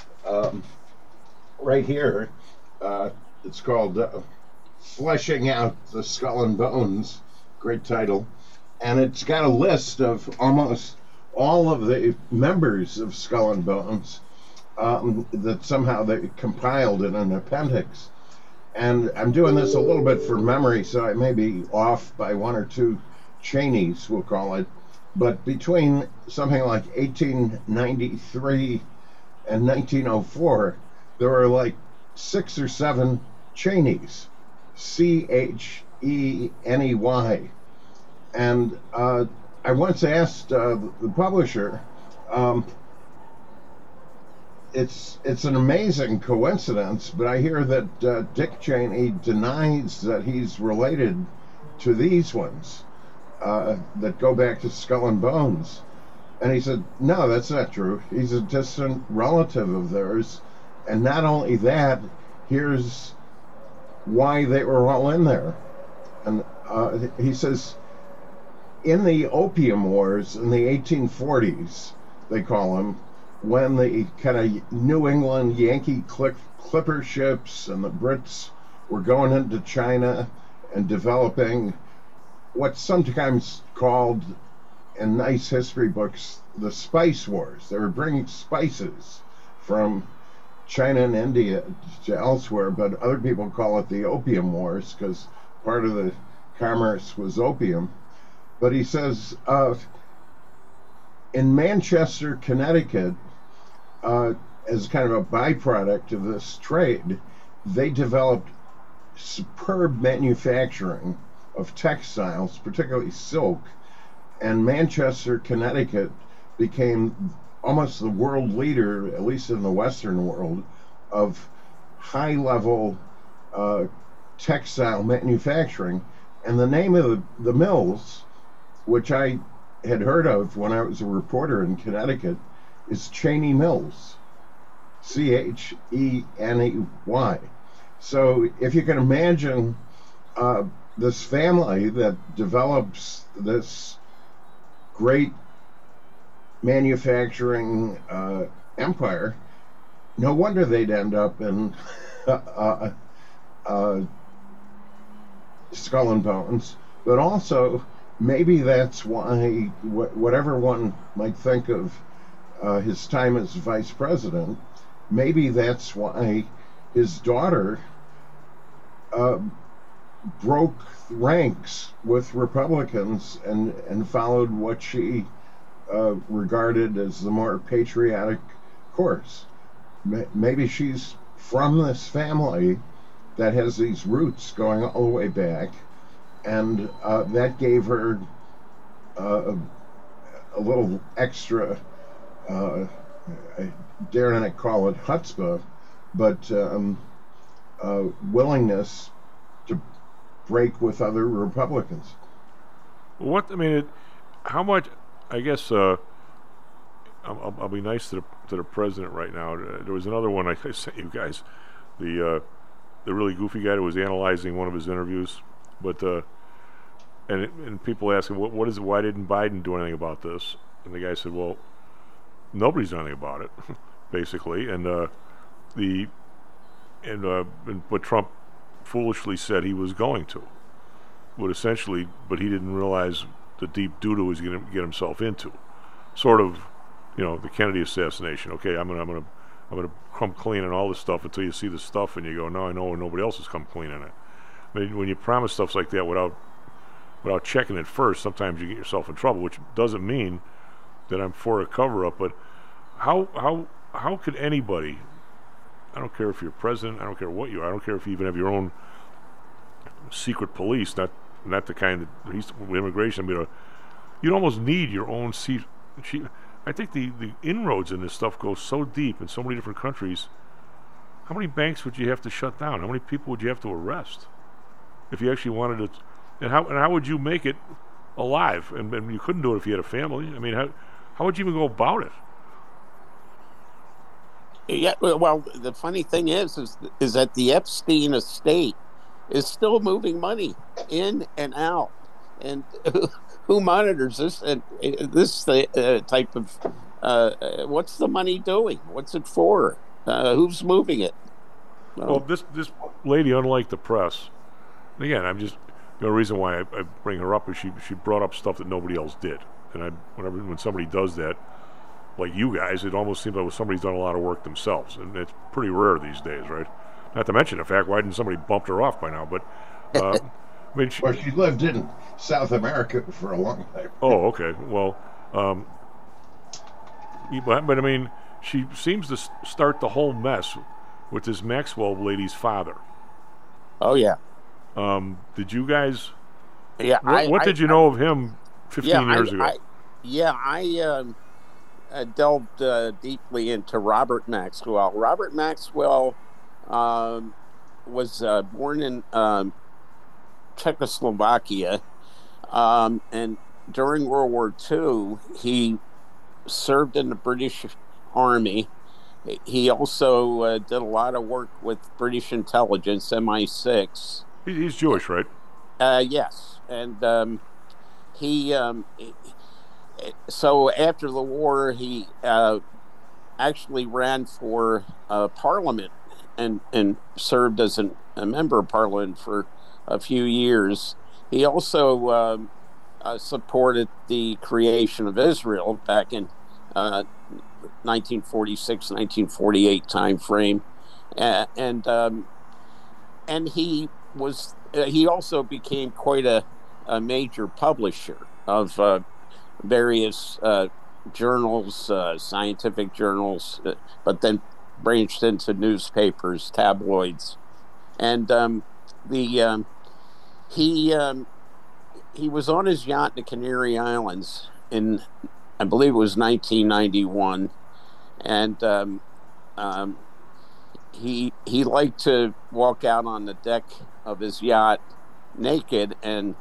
right here. It's called Fleshing Out the Skull and Bones. Great title. And it's got a list of almost all of the members of Skull and Bones that somehow they compiled in an appendix. And I'm doing this a little bit for memory, so I may be off by one or two Cheneys, we'll call it. But between something like 1893 and 1904, there were like 6 or 7 Cheneys, Cheney. And I once asked the publisher, it's an amazing coincidence, but I hear that Dick Cheney denies that he's related to these ones that go back to Skull and Bones. And he said, no, that's not true. He's a distant relative of theirs. And not only that, here's why they were all in there. And he says, in the Opium Wars in the 1840s, they call them, when the kind of New England Yankee clipper ships and the Brits were going into China and developing what's sometimes called in nice history books the Spice Wars. They were bringing spices from China and India to elsewhere, but other people call it the Opium Wars because part of the commerce was opium. But he says in Manchester, Connecticut, as kind of a byproduct of this trade, they developed superb manufacturing of textiles, particularly silk, and Manchester, Connecticut became almost the world leader, at least in the Western world, of high-level textile manufacturing. And the name of the mills, which I had heard of when I was a reporter in Connecticut, is Cheney Mills, Cheney. So if you can imagine this family that develops this great manufacturing empire, no wonder they'd end up in Skull and Bones. But also, maybe that's why, whatever one might think of his time as vice president, maybe that's why his daughter broke ranks with Republicans and followed what she regarded as the more patriotic course. Maybe she's from this family that has these roots going all the way back, and that gave her a little extra, I dare not call it chutzpah, but willingness to break with other Republicans. How much? I guess I'll be nice to the president right now. There was another one I sent you guys, the really goofy guy that was analyzing one of his interviews, but and people ask him what is it? Why didn't Biden do anything about this? And the guy said, well, nobody's done anything about it, basically, and what Trump foolishly said he was going to, but he didn't realize the deep doo-doo he's going to get himself into. Sort of, the Kennedy assassination. Okay, I'm gonna come clean on all this stuff until you see the stuff and you go, no, I know, nobody else has come clean on it. I mean, when you promise stuff like that without checking it first, sometimes you get yourself in trouble, which doesn't mean that I'm for a cover-up, but how how could anybody? I don't care if you're president. I don't care what you are. I don't care if you even have your own secret police. Not the kind that he's with immigration. I mean, you'd almost need your own seat. I think the inroads in this stuff go so deep in so many different countries. How many banks would you have to shut down? How many people would you have to arrest if you actually wanted to? And how would you make it alive? And you couldn't do it if you had a family. I mean, how would you even go about it? Yeah, well, the funny thing is that the Epstein estate is still moving money in and out, and who monitors this? And this type of what's the money doing? What's it for? Who's moving it? Well, this lady, unlike the press, and again, I'm just the reason why I bring her up is she brought up stuff that nobody else did, and when somebody does that, like you guys, it almost seems like somebody's done a lot of work themselves, and it's pretty rare these days, right? Not to mention the fact, why didn't somebody bump her off by now? But I mean, she lived in South America for a long time. Oh, okay. Well, but I mean, she seems to start the whole mess with this Maxwell lady's father. Oh yeah. Did you guys? Yeah. What did you know of him 15 years ago? I delved deeply into Robert Maxwell. Robert Maxwell was born in Czechoslovakia, and during World War II, he served in the British Army. He also did a lot of work with British intelligence, MI6. He's Jewish, right? Yes, and so after the war, he actually ran for Parliament and served as a member of Parliament for a few years. He also supported the creation of Israel back in 1946, 1948 time frame, and he also became quite a major publisher of various journals, scientific journals, but then branched into newspapers, tabloids, and he was on his yacht in the Canary Islands in, I believe it was 1991, and he liked to walk out on the deck of his yacht naked and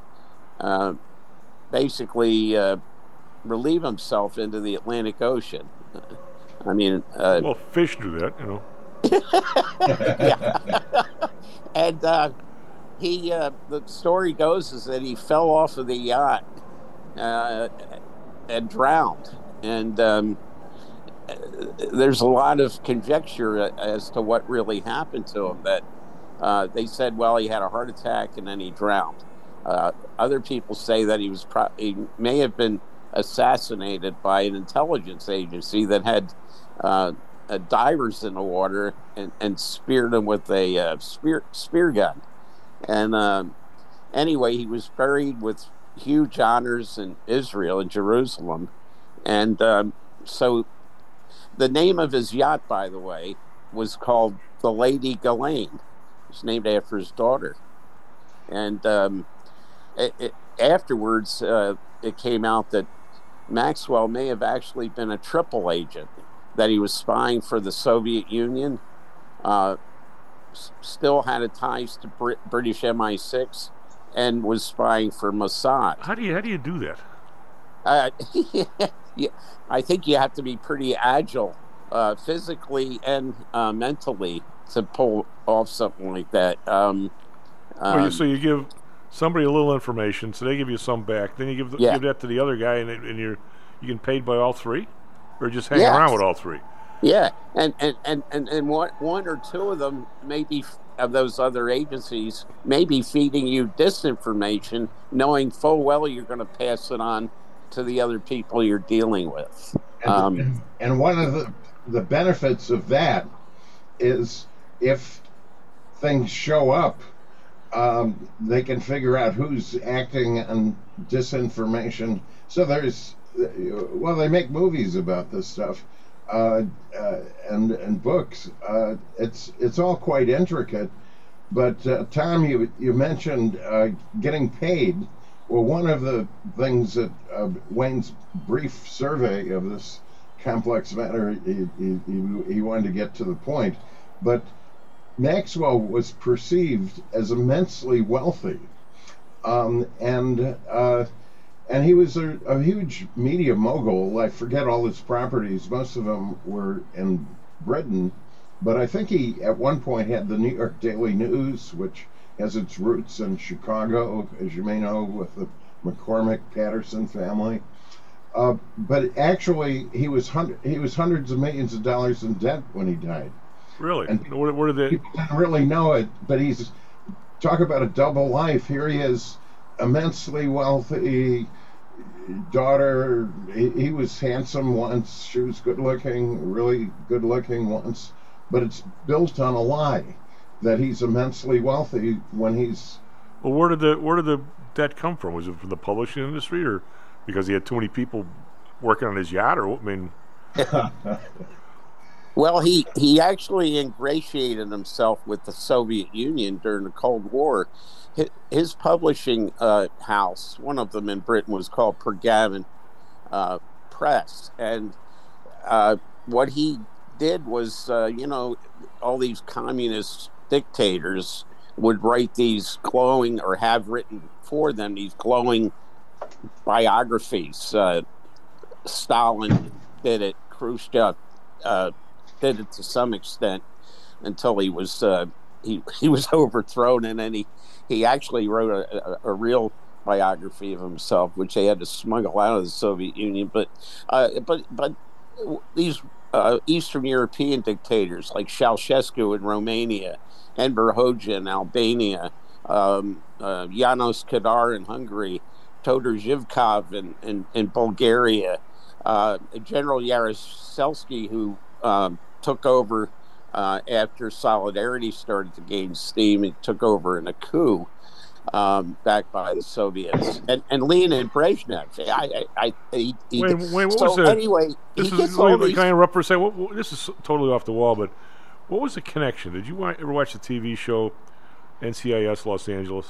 basically relieve himself into the Atlantic Ocean. I mean, well, fish do that, you know. Yeah. And the story goes is that he fell off of the yacht and drowned. And there's a lot of conjecture as to what really happened to him. That they said, well, he had a heart attack and then he drowned. Other people say that he may have been assassinated by an intelligence agency that had divers in the water and speared him with a spear gun. And anyway, he was buried with huge honors in Israel, in Jerusalem. And so the name of his yacht, by the way, was called the Lady Ghislaine. It's named after his daughter. And afterwards, it came out that Maxwell may have actually been a triple agent, that he was spying for the Soviet Union, still had ties to British MI6, and was spying for Mossad. How do you do that? I think you have to be pretty agile, physically and mentally, to pull off something like that. So you give somebody a little information, so they give you some back. Then you give that to the other guy, and you get paid by all three, or just hang around with all three. Yeah, and one or two of them, maybe of those other agencies, may be feeding you disinformation, knowing full well you're going to pass it on to the other people you're dealing with. And one of the benefits of that is if things show up, they can figure out who's acting on disinformation. So they make movies about this stuff. and books. It's all quite intricate. But Tom, you mentioned getting paid. Well, one of the things that Wayne's brief survey of this complex matter, he wanted to get to the point, but Maxwell was perceived as immensely wealthy, and he was a huge media mogul. I forget all his properties; most of them were in Britain, but I think he at one point had the New York Daily News, which has its roots in Chicago, as you may know, with the McCormick Patterson family. But actually, he was hundreds of millions of dollars in debt when he died. Really? And where did they? People didn't really know it, but talk about a double life. Here he is, immensely wealthy, daughter. He was handsome once. She was good looking, really good looking once. But it's built on a lie that he's immensely wealthy when he's. Well, where did the debt come from? Was it from the publishing industry, or because he had too many people working on his yacht, or what? I mean. Well, he actually ingratiated himself with the Soviet Union during the Cold War. His publishing house, one of them in Britain, was called Pergamon Press, and what he did was, all these communist dictators would write these glowing, or have written for them, these glowing biographies. Stalin did it, Khrushchev did it to some extent until he was he was overthrown, and then he actually wrote a real biography of himself, which they had to smuggle out of the Soviet Union. But these Eastern European dictators like Ceausescu in Romania, Enver Hoxha in Albania, Janos Kadar in Hungary, Todor Zhivkov in Bulgaria, General Yaroselsky, who took over after Solidarity started to gain steam. He took over in a coup backed by the Soviets, and Leonid Brezhnev. What was anyway, this is can I interrupt for a second? This is totally off the wall, but what was the connection? Did you ever watch the TV show NCIS Los Angeles?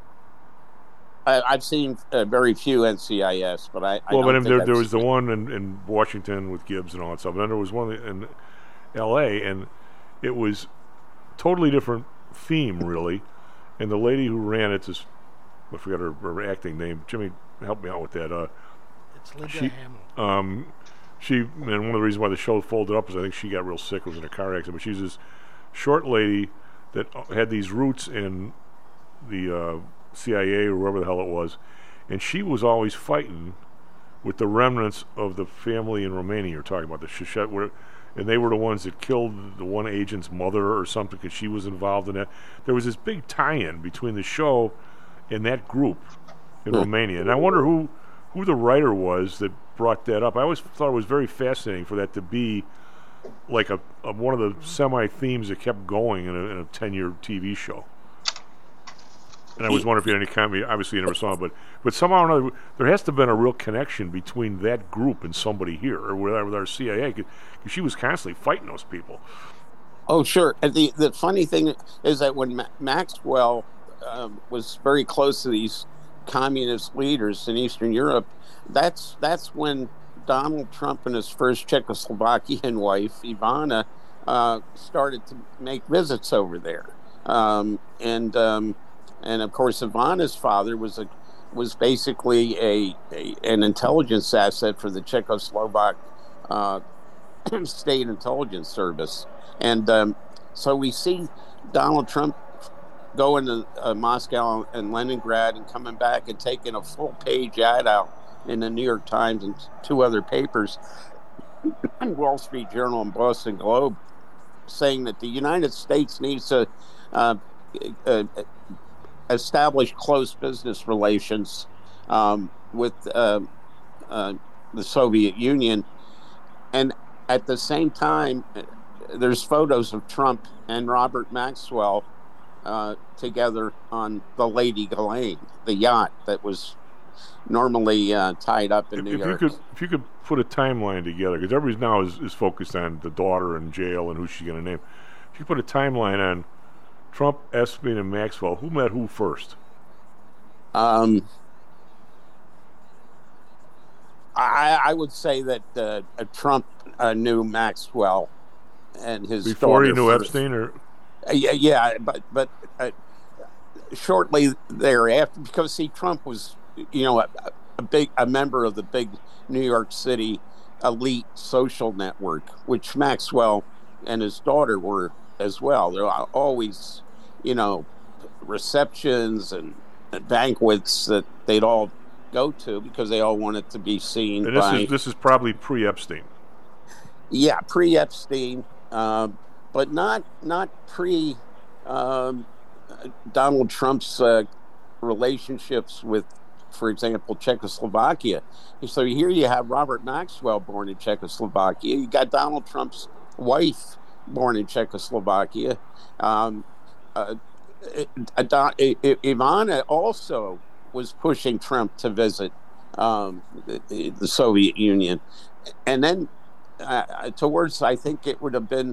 I've seen very few NCIS, but I there was the one in Washington with Gibbs and all that stuff, and then there was one in L.A., and it was totally different theme, really. And the lady who ran it, I forgot her acting name. Jimmy, help me out with that. It's Linda Hamilton. And one of the reasons why the show folded up is I think she got real sick, was in a car accident. But she's this short lady that had these roots in the CIA or wherever the hell it was, and she was always fighting with the remnants of the family in Romania. You're talking about the Sheshet, and they were the ones that killed the one agent's mother or something because she was involved in that. There was this big tie-in between the show and that group in Romania, and I wonder who the writer was that brought that up. I always thought it was very fascinating for that to be like a one of the semi-themes that kept going in a 10-year TV show. And I was wondering if you had any comment. Obviously, you never saw it, but somehow or another, there has to have been a real connection between that group and somebody here, or with our CIA, because she was constantly fighting those people. Oh, sure. And the funny thing is that when Maxwell was very close to these communist leaders in Eastern Europe, that's when Donald Trump and his first Czechoslovakian wife, Ivana, started to make visits over there, and of course, Ivana's father was basically an intelligence asset for the Czechoslovak state intelligence service, and so we see Donald Trump going to Moscow and Leningrad and coming back and taking a full-page ad out in the New York Times and two other papers, Wall Street Journal and Boston Globe, saying that the United States needs to establish close business relations with the Soviet Union. And at the same time, there's photos of Trump and Robert Maxwell together on the Lady Ghislaine, the yacht that was normally tied up in New York. If you could put a timeline together, because everybody now is focused on the daughter in jail and who she's going to name. If you put a timeline on Trump, Epstein, and Maxwell, who met who first? I would say that Trump knew Maxwell and his before he daughter knew first. Epstein, or but shortly thereafter, because Trump was a member of the big New York City elite social network, which Maxwell and his daughter were as well. There are always receptions and banquets that they'd all go to because they all wanted to be seen. And this is probably pre-Epstein. Yeah, pre-Epstein, but not pre Donald Trump's relationships with, for example, Czechoslovakia. So here you have Robert Maxwell born in Czechoslovakia. You got Donald Trump's wife born in Czechoslovakia. Ivana also was pushing Trump to visit the Soviet Union. And then towards, I think it would have been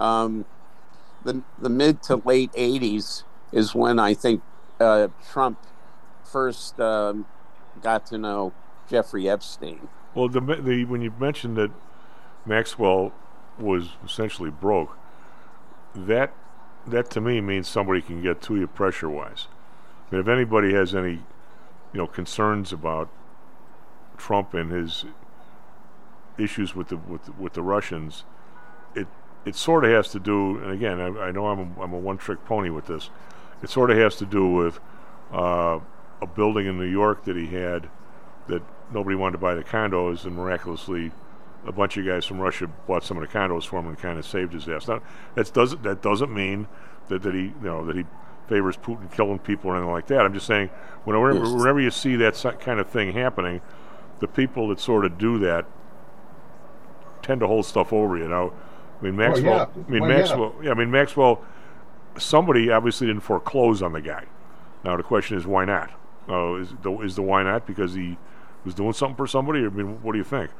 the mid to late 80s is when I think Trump first got to know Jeffrey Epstein. Well, when you mentioned that Maxwell was essentially broke, that to me means somebody can get to you pressure-wise. I mean, if anybody has any concerns about Trump and his issues with the Russians, it sort of has to do, and again, I know I'm a one-trick pony with this. It sort of has to do with a building in New York that he had that nobody wanted to buy the condos, and miraculously a bunch of guys from Russia bought some of the condos for him and kind of saved his ass. Now, that doesn't mean that he that he favors Putin killing people or anything like that. I'm just saying whenever you see that kind of thing happening, the people that sort of do that tend to hold stuff over you. Now, I mean Maxwell. Maxwell. Somebody obviously didn't foreclose on the guy. Now the question is, why not? Is the why not because he was doing something for somebody? I mean, what do you think?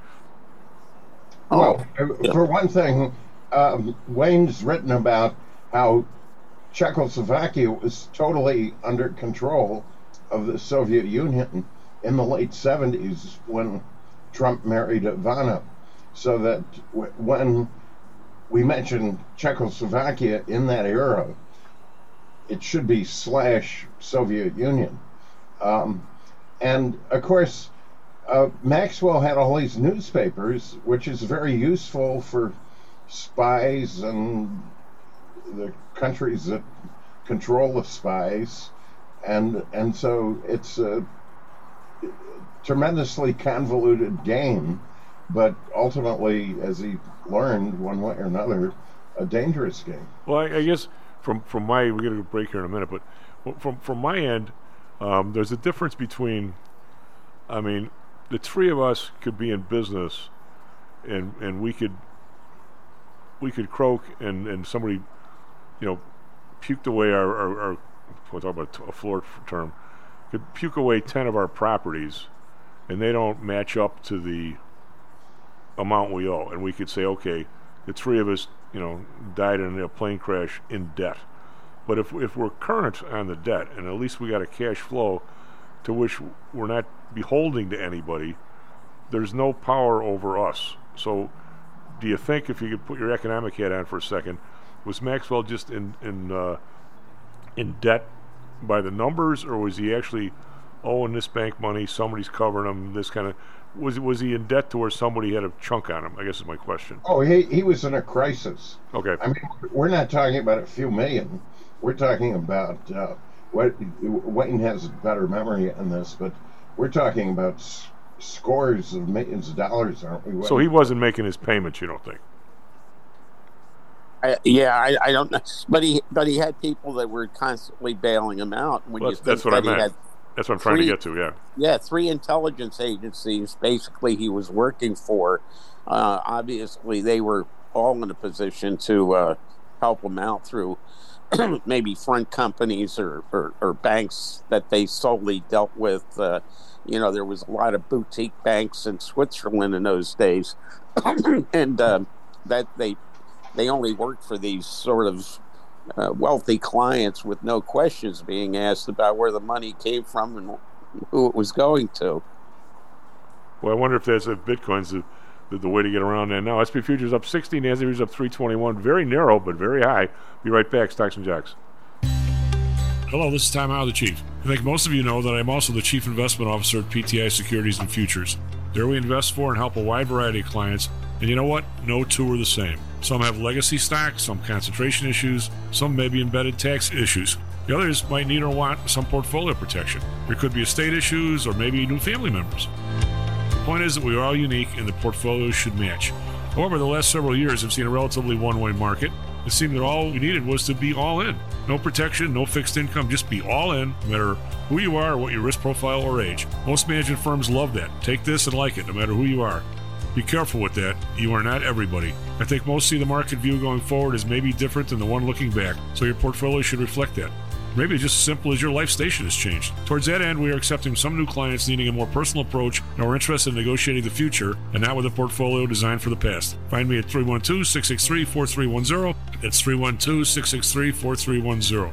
Well, for one thing, Wayne's written about how Czechoslovakia was totally under control of the Soviet Union in the late 70s when Trump married Ivana. So that when we mention Czechoslovakia in that era, it should be / Soviet Union. And of course, Maxwell had all these newspapers, which is very useful for spies and the countries that control the spies. And so it's a tremendously convoluted game, but ultimately, as he learned one way or another, a dangerous game. Well, I guess from my, we're going to break here in a minute, but from my end, there's a difference between, I mean, the three of us could be in business, and we could croak, and somebody, puked away our we'll talk about a floor term, could puke away 10 of our properties, and they don't match up to the amount we owe, and we could say, okay, the three of us, died in a plane crash in debt. But if we're current on the debt, and at least we got a cash flow to which we're not beholding to anybody, there's no power over us. So do you think, if you could put your economic hat on for a second, was Maxwell just in debt by the numbers, or was he actually owing this bank money, somebody's covering him, this kind of, was he in debt to where somebody had a chunk on him, I guess is my question. Oh, he was in a crisis. Okay. I mean, we're not talking about a few million. We're talking about, Wayne has a better memory on this, but we're talking about scores of millions of dollars, aren't we? So he wasn't making his payments, you don't think? I don't know, but he had people that were constantly bailing him out. When that's what I meant. That's what I'm trying to get to. Yeah. Yeah, 3 intelligence agencies basically he was working for. Obviously, they were all in a position to help him out through maybe front companies or banks that they solely dealt with there was a lot of boutique banks in Switzerland in those days, and that they only worked for these sort of wealthy clients with no questions being asked about where the money came from and who it was going to. Well, I wonder if Bitcoin's the way to get around that now. SP futures up 60, NASDAQ futures up 321. Very narrow, but very high. Be right back. Stocks and Jocks. Hello, this is Tom Howe, the Chief. I think most of you know that I'm also the Chief Investment Officer at PTI Securities and Futures. There we invest for and help a wide variety of clients, and you know what? No two are the same. Some have legacy stocks, some concentration issues, some may be embedded tax issues. The others might need or want some portfolio protection. There could be estate issues or maybe new family members. The point is that we are all unique and the portfolios should match. However, the last several years have seen a relatively one-way market. It seemed that all we needed was to be all in. No protection, no fixed income, just be all in, no matter who you are or what your risk profile or age. Most management firms love that. Take this and like it, no matter who you are. Be careful with that. You are not everybody. I think most see the market view going forward as maybe different than the one looking back, so your portfolio should reflect that. Maybe it's just as simple as your life station has changed. Towards that end, we are accepting some new clients needing a more personal approach and are interested in negotiating the future and not with a portfolio designed for the past. Find me at 312-663-4310. That's 312-663-4310.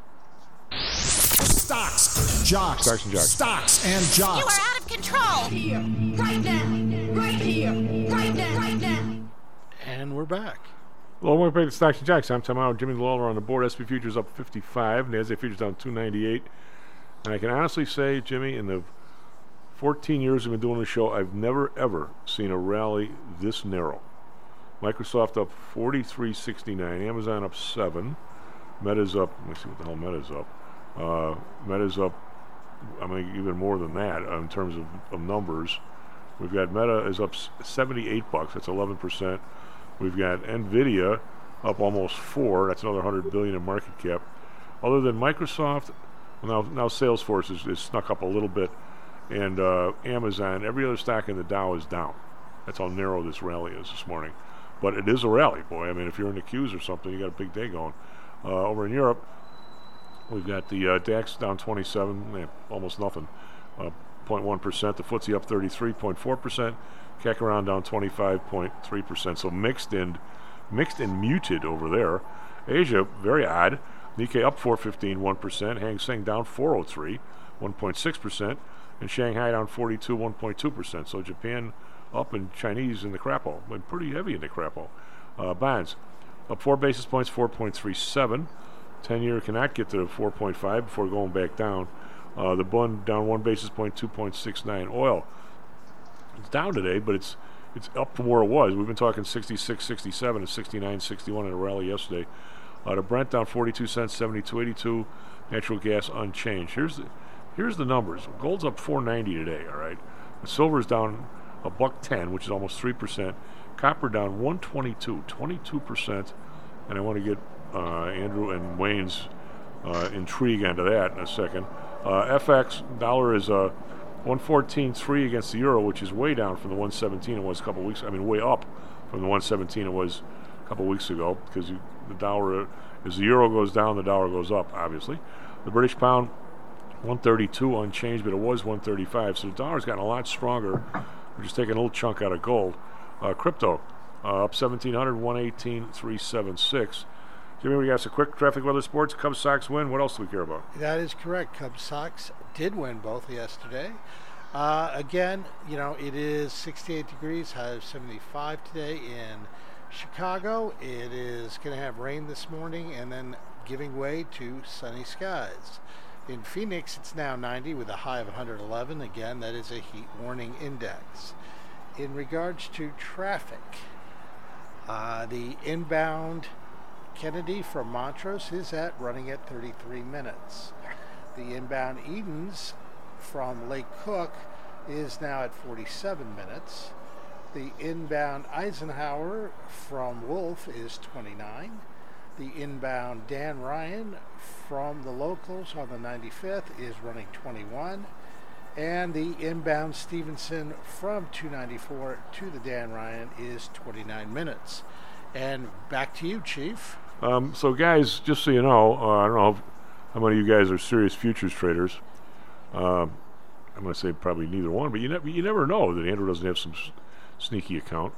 Stocks, jocks. Stocks and jocks. Stocks and jocks. You are out of control. Here, right now, right here, right now, right now. And we're back. Well, we're back to Stocks and Jocks. I'm Tom Howard. Jimmy Lawler on the board. SP futures up 55. NASDAQ futures down 298. And I can honestly say, Jimmy, in the 14 years I've been doing the show, I've never, ever seen a rally this narrow. Microsoft up 43.69. Amazon up 7. Meta's up. Let me see what the hell Meta's up. Meta's up, even more than that in terms of numbers. We've got Meta is up $78. That's 11%. We've got NVIDIA up almost 4. That's another $100 billion in market cap. Other than Microsoft, now Salesforce is snuck up a little bit, and Amazon. Every other stock in the Dow is down. That's how narrow this rally is this morning. But it is a rally, boy. If you're in the Qs or something, you got a big day going. Over in Europe, we've got the DAX down 27, almost nothing, 0.1%. The FTSE up 33.4%. CAC around down 25.3%. So mixed and muted over there. Asia, very odd. Nikkei up 415, 1%. Hang Seng down 403, 1.6%. And Shanghai down 42, 1.2%. So Japan up and Chinese in the crapo. Went pretty heavy in the crapo. Bonds up 4 basis points, 4.37. 10-year cannot get to 4.5 before going back down. The bund down 1 basis point, 2.69. Oil, it's down today, but it's up from where it was. We've been talking 66, 67, and 69, 61 in a rally yesterday. The Brent down 42 cents, 72.82. Natural gas unchanged. Here's the numbers. Gold's up 490 today. All right. The silver's down $1.10, which is almost 3%. Copper down 122, 22%. And I want to get Andrew and Wayne's intrigue onto that in a second. FX dollar is 114.3 against the euro, which is way down from the 117 it was a couple weeks. Way up from the 117 it was a couple weeks ago, because the dollar, as the euro goes down, the dollar goes up. Obviously, the British pound 132 unchanged, but it was 135. So the dollar's gotten a lot stronger. We're just taking a little chunk out of gold. Crypto up 1,700, 118.376. Jimmy, we got some quick traffic, weather, sports. Cubs, Sox win. What else do we care about? That is correct. Cubs, Sox did win both yesterday. Again, it is 68 degrees, high of 75 today in Chicago. It is going to have rain this morning and then giving way to sunny skies. In Phoenix, it's now 90 with a high of 111. Again, that is a heat warning index. In regards to traffic, the inbound Kennedy from Montrose is running at 33 minutes. The inbound Edens from Lake Cook is now at 47 minutes. The inbound Eisenhower from Wolf is 29. The inbound Dan Ryan from the locals on the 95th is running 21. And the inbound Stevenson from 294 to the Dan Ryan is 29 minutes. And back to you, Chief. So, guys, just so you know, I don't know how many of you guys are serious futures traders. I I'm going to say probably neither one, but you never know that Andrew doesn't have some sneaky account.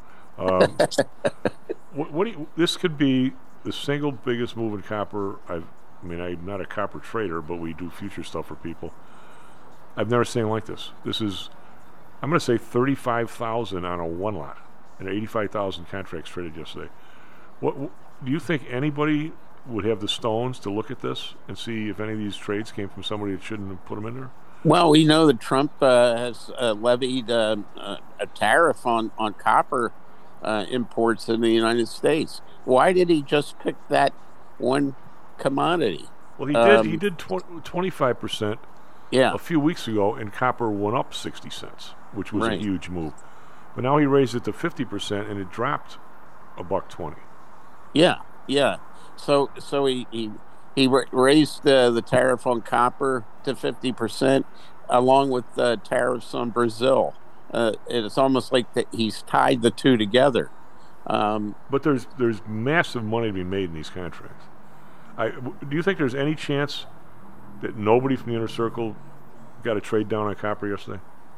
This could be the single biggest move in copper. I'm not a copper trader, but we do future stuff for people. I've never seen like this. This is, I'm going to say 35,000 on a one lot, and 85,000 contracts traded yesterday. What do you think anybody would have the stones to look at this and see if any of these trades came from somebody that shouldn't have put them in there? Well, we know that Trump has levied a tariff on copper imports in the United States. Why did he just pick that one commodity? Well, he did. He did 25%. Yeah. A few weeks ago, and copper went up 60 cents, which was right. a huge move. But now he raised it to 50%, and it dropped $1.20. Yeah. So he raised the tariff on copper to 50%, along with tariffs on Brazil. It's almost like he's tied the two together. But there's massive money to be made in these contracts. Do you think there's any chance that nobody from the inner circle got a trade down on copper yesterday?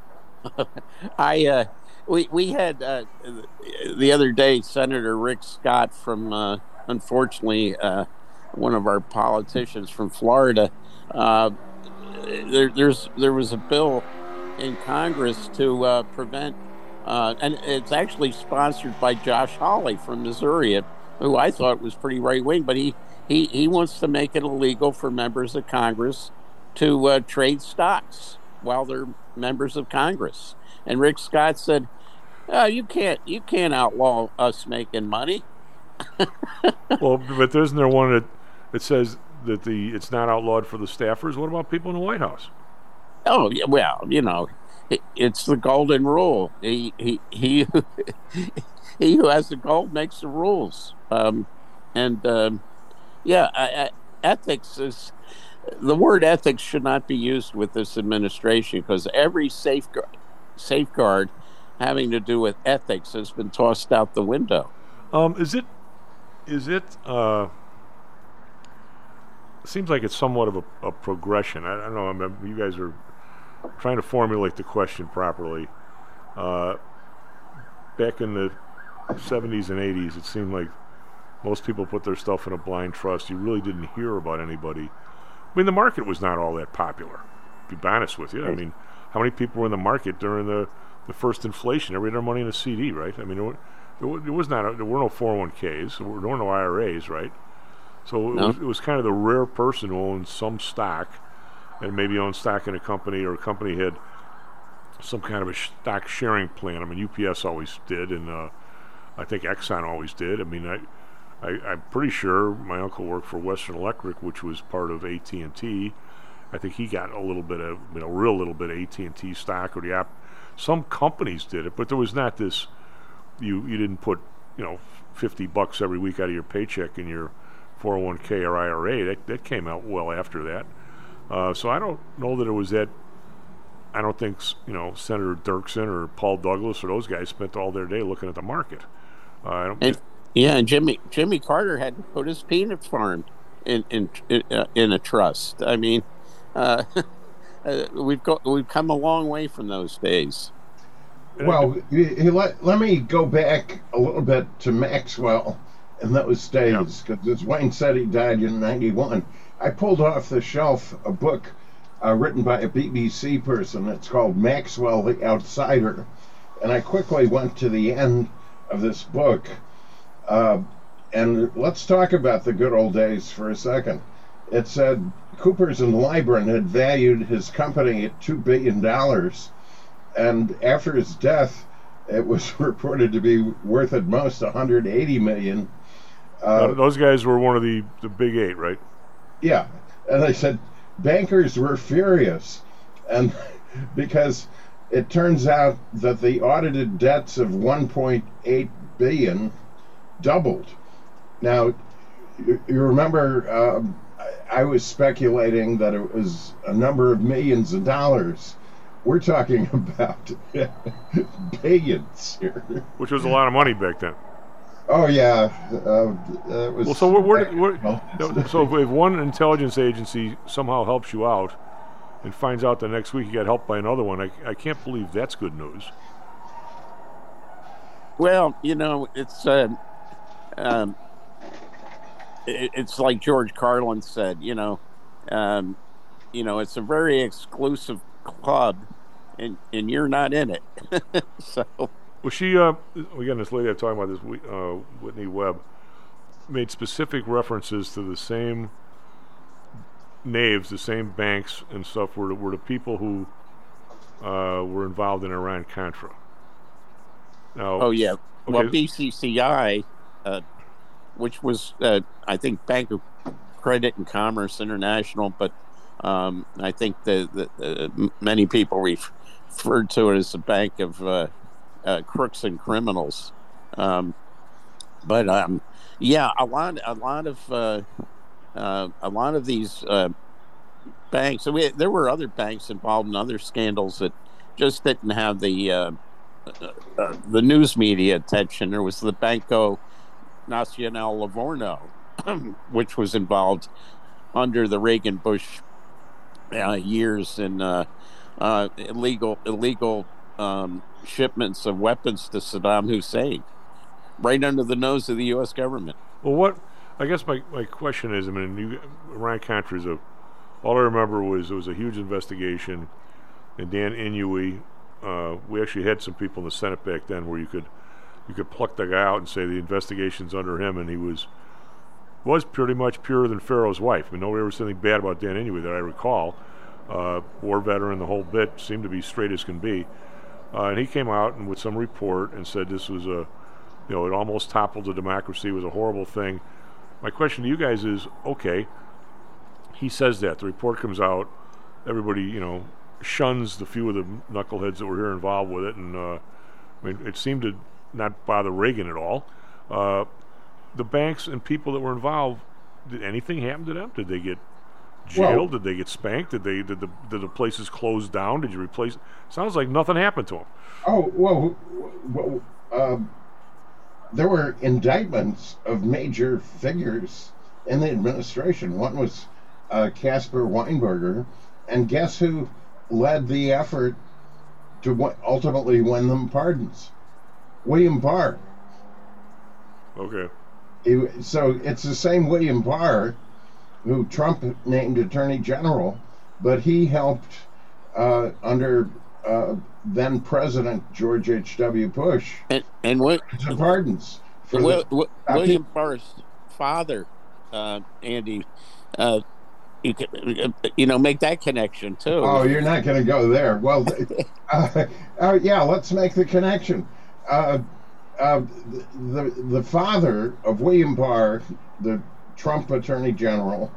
We had the other day Senator Rick Scott from unfortunately one of our politicians from Florida. There was a bill in Congress to prevent, and it's actually sponsored by Josh Hawley from Missouri, who I thought was pretty right wing, but he wants to make it illegal for members of Congress to trade stocks while they're members of Congress. And Rick Scott said, "You can't outlaw us making money." Well, but isn't there one that says that it's not outlawed for the staffers? What about people in the White House? Oh, yeah, well, it's the golden rule. He who has the gold makes the rules. Ethics is the word ethics should not be used with this administration, because every safeguard having to do with ethics has been tossed out the window. Seems like it's somewhat of a progression. I don't know. You guys are trying to formulate the question properly. Back in the 70s and 80s, it seemed like most people put their stuff in a blind trust. You really didn't hear about anybody. I mean, the market was not all that popular, to be honest with you. I mean, how many people were in the market during the first inflation? Everybody had their money in a CD, right? I mean, there were no 401ks, there were no IRAs, right? So it was kind of the rare person who owned some stock, and maybe owned stock in a company, or a company had some kind of a stock sharing plan. I mean, UPS always did, and I think Exxon always did. I mean, I'm pretty sure my uncle worked for Western Electric, which was part of AT&T. I think he got a little bit of, real little bit of AT&T stock, or the app. Some companies did it, but there was not this. You didn't put $50 every week out of your paycheck in your 401k or IRA. That came out well after that. So I don't know that it was that. I don't think Senator Dirksen or Paul Douglas or those guys spent all their day looking at the market. And Jimmy Carter had to put his peanut farm in a trust. I mean, we've come a long way from those days. Well, let me go back a little bit to Maxwell in those days, because as Wayne said, he died in '91. I pulled off the shelf a book written by a BBC person. It's called Maxwell the Outsider, and I quickly went to the end of this book. And let's talk about the good old days for a second. It said Coopers and Lybrand had valued his company at $2 billion, and after his death, it was reported to be worth at most $180 million. Those guys were one of the big eight, right? Yeah, and they said bankers were furious, and because it turns out that the audited debts of $1.8 billion doubled. Now, you remember I was speculating that it was a number of millions of dollars. We're talking about billions here. Which was a lot of money back then. Oh, yeah. It was. Well, so so if one intelligence agency somehow helps you out, and finds out the next week he got helped by another one. I can't believe that's good news. Well, it's like George Carlin said. It's a very exclusive club, and you're not in it. So. Well, she again, this lady I'm talking about, this Whitney Webb, made specific references to the same knaves, the same banks and stuff were the people who were involved in Iran-Contra. Now, oh yeah, okay. well BCCI, which was I think Bank of Credit and Commerce International, but I think the many people referred to it as a bank of crooks and criminals. Yeah, a lot of these banks. So there were other banks involved in other scandals that just didn't have the news media attention. There was the Banco Nacional Livorno, which was involved under the Reagan-Bush years in illegal shipments of weapons to Saddam Hussein, right under the nose of the U.S. government. Well, I guess my question is, Iran-Contra all I remember was it was a huge investigation, and Dan Inouye, we actually had some people in the Senate back then where you could pluck the guy out and say the investigation's under him, and he was pretty much purer than Pharaoh's wife. Nobody ever said anything bad about Dan Inouye that I recall. War veteran, the whole bit, seemed to be straight as can be. And he came out and with some report and said this was it almost toppled the democracy, it was a horrible thing. My question to you guys is, okay, he says that, the report comes out, everybody, shuns the few of the knuckleheads that were here involved with it, and it seemed to not bother Reagan at all. The banks and people that were involved, did anything happen to them? Did they get jailed? Did they get spanked? Did the places close down? Did you replace? Sounds like nothing happened to them. Oh well, there were indictments of major figures in the administration. One was Caspar Weinberger, and guess who led the effort to ultimately win them pardons? William Barr. Okay. So it's the same William Barr who Trump named Attorney General, but he helped under then President George H.W. Bush and what the pardons. William Barr's father, Andy, you could, make that connection too. Oh, you're not going to go there. Well, yeah, let's make the connection. The father of William Barr, the Trump Attorney General,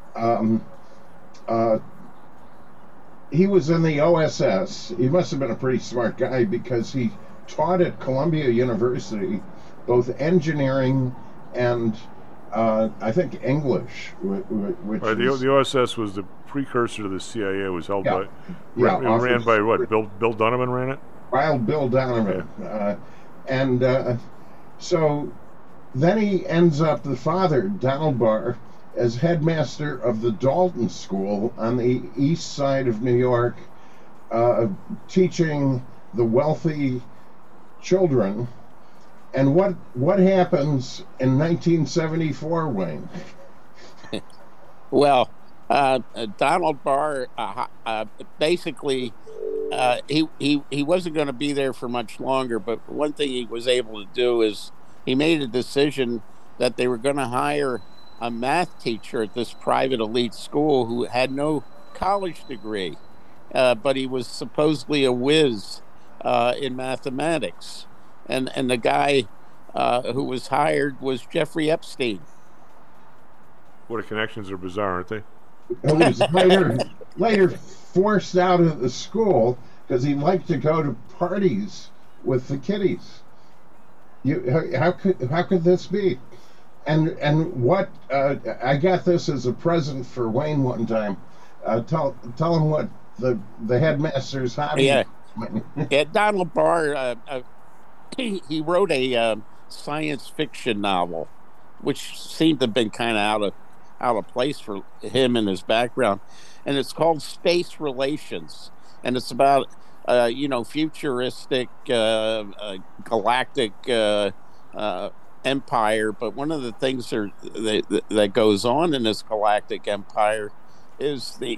he was in the OSS. He must have been a pretty smart guy because he taught at Columbia University both engineering and I think English. Which the OSS was the precursor to the CIA. It was held by, ran by what? Bill Donovan ran it? Wild Bill Donovan. Yeah. So then he ends up, the father, Donald Barr, as headmaster of the Dalton School on the east side of New York, teaching the wealthy children. And what happens in 1974, Wayne? Well, Donald Barr basically he wasn't going to be there for much longer, but one thing he was able to do is he made a decision that they were going to hire a math teacher at this private elite school who had no college degree, but he was supposedly a whiz in mathematics. And the guy who was hired was Jeffrey Epstein. What, the connections are bizarre, aren't they? He was later forced out of the school because he liked to go to parties with the kiddies. How could this be? And what I got this as a present for Wayne one time. Tell him what the headmaster's hobby. Yeah, Donald Barr. He wrote a science fiction novel, which seemed to have been kind of out of place for him and his background. and it's called Space Relations, and it's about futuristic galactic empire. But one of the things that goes on in this galactic empire is the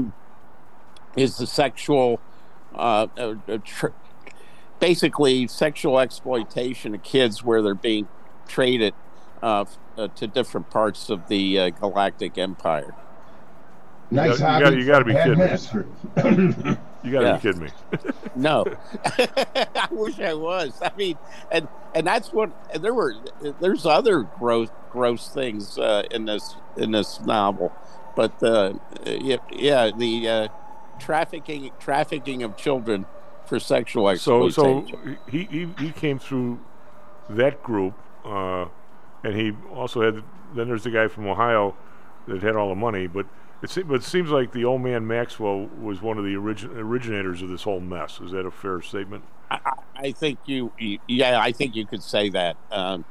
sexual, basically sexual exploitation of kids, where they're being traded to different parts of the galactic empire. Nice you got to be kidding me. You got to be kidding me. No, I wish I was. I mean, and that's what there's other gross things in this novel, but the trafficking of children for sexual exploitation. So he came through that group, and he also had. Then there's the guy from Ohio that had all the money, but it seems like the old man Maxwell was one of the originators of this whole mess. Is that a fair statement? I think I think you could say that. And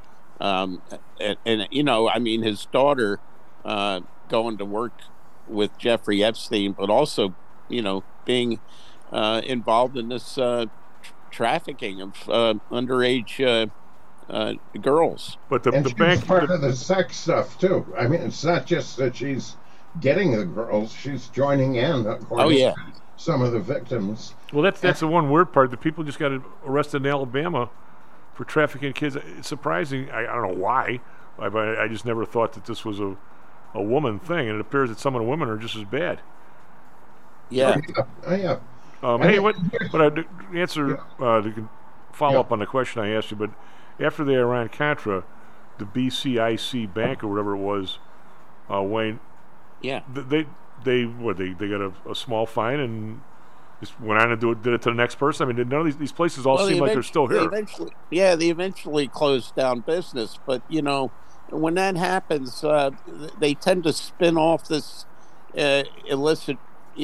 I mean, his daughter going to work with Jeffrey Epstein, but also, being involved in this trafficking of underage girls. But the bank part of the sex stuff too. I mean, it's not just that she's getting the girls; she's joining in. According to some of the victims. Well, that's the one weird part. The people just got arrested in Alabama for trafficking kids. It's surprising. I don't know why. I just never thought that this was a woman thing, and it appears that some of the women are just as bad. Yeah. Yeah. Hey, what I answer to follow up on the question I asked you, but after the Iran-Contra, the BCIC bank or whatever it was, Wayne. Yeah. They got a small fine and just went on and did it to the next person. I mean, none of these places seem like they're still here. They eventually closed down business, but when that happens, they tend to spin off this illicit,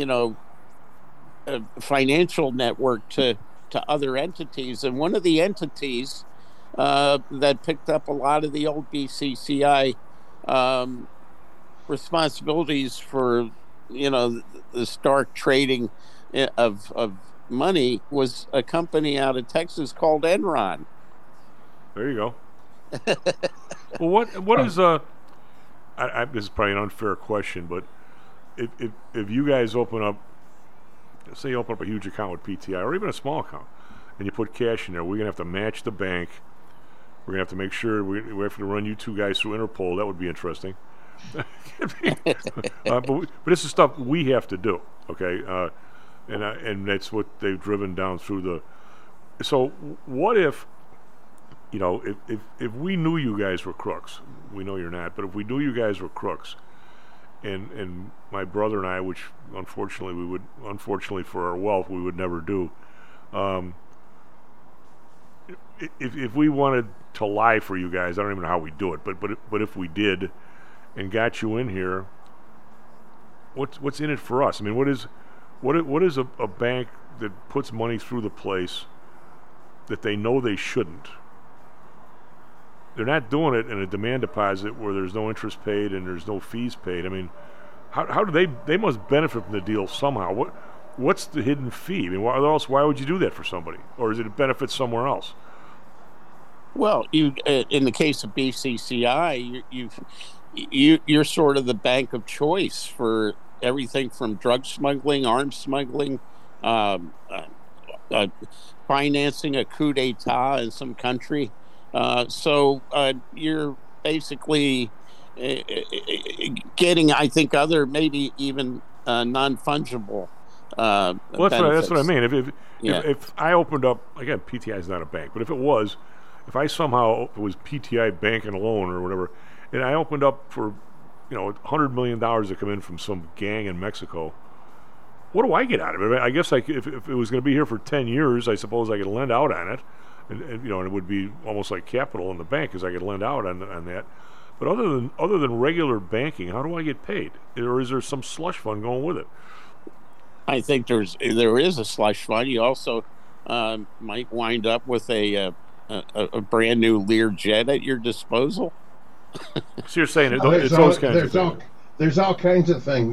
financial network to other entities, and one of the entities that picked up a lot of the old BCCI responsibilities for the stark trading of money was a company out of Texas called Enron. There you go. Well, what is this is probably an unfair question, but if you guys say you open up a huge account with PTI or even a small account, and you put cash in there, we're gonna have to match the bank. We're gonna have to make sure we have to run you two guys through Interpol. That would be interesting. But this is stuff we have to do, okay? And that's what they've driven down through the. So what if, if we knew you guys were crooks, we know you're not, but if we knew you guys were crooks, and my brother and I, which unfortunately for our wealth, we would never do. If we wanted to lie for you guys, I don't even know how we do it, but if we did, and got you in here, what's in it for us? I mean, what is a bank that puts money through the place that they know they shouldn't? They're not doing it in a demand deposit where there's no interest paid and there's no fees paid. I mean, how do they must benefit from the deal somehow? What's the hidden fee? I mean, why would you do that for somebody? Or is it a benefit somewhere else? Well, in the case of BCCI, you're sort of the bank of choice for everything from drug smuggling, arms smuggling, financing a coup d'etat in some country. So you're basically getting, I think, other maybe even non-fungible well, that's what I mean. If I opened up, again, PTI is not a bank, but if it was PTI Bank and Loan or whatever, and I opened up for $100 million to come in from some gang in Mexico, what do I get out of it? I guess if it was going to be here for 10 years, I suppose I could lend out on it, and it would be almost like capital in the bank because I could lend out on that. But other than regular banking, how do I get paid? Or is there some slush fund going with it? I think there is a slush fund. You also might wind up with a brand new Learjet at your disposal. So you're saying it's those kinds of things. There's all kinds of things,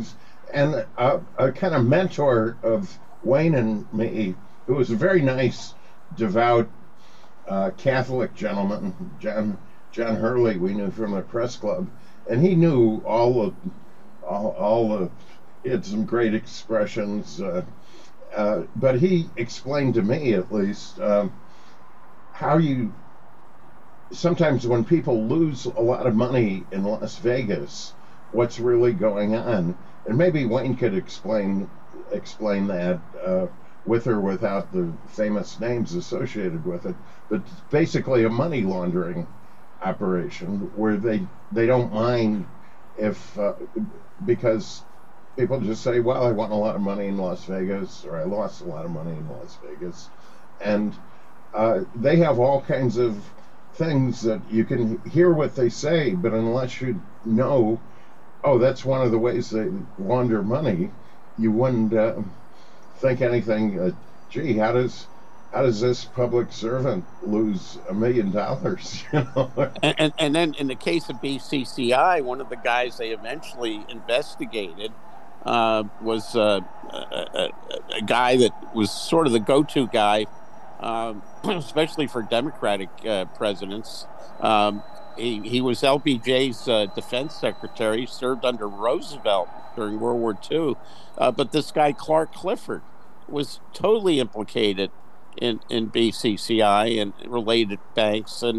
and a kind of mentor of Wayne and me, who was a very nice, devout Catholic gentleman, John Hurley, we knew from the press club, and he knew all the. He had some great expressions, but he explained to me, at least, how you. Sometimes when people lose a lot of money in Las Vegas, what's really going on, and maybe Wayne could explain that with or without the famous names associated with it, but basically a money laundering operation where they don't mind if because people just say, well, I won a lot of money in Las Vegas, or I lost a lot of money in Las Vegas, and they have all kinds of things that you can hear what they say, but unless you know, oh, that's one of the ways they launder money, you wouldn't think anything. Gee, how does this public servant lose $1 million? You know? And then in the case of BCCI, one of the guys they eventually investigated was a guy that was sort of the go-to guy. Especially for Democratic presidents. He was LBJ's defense secretary. He served under Roosevelt during World War II. But this guy, Clark Clifford, was totally implicated in BCCI and related banks. And,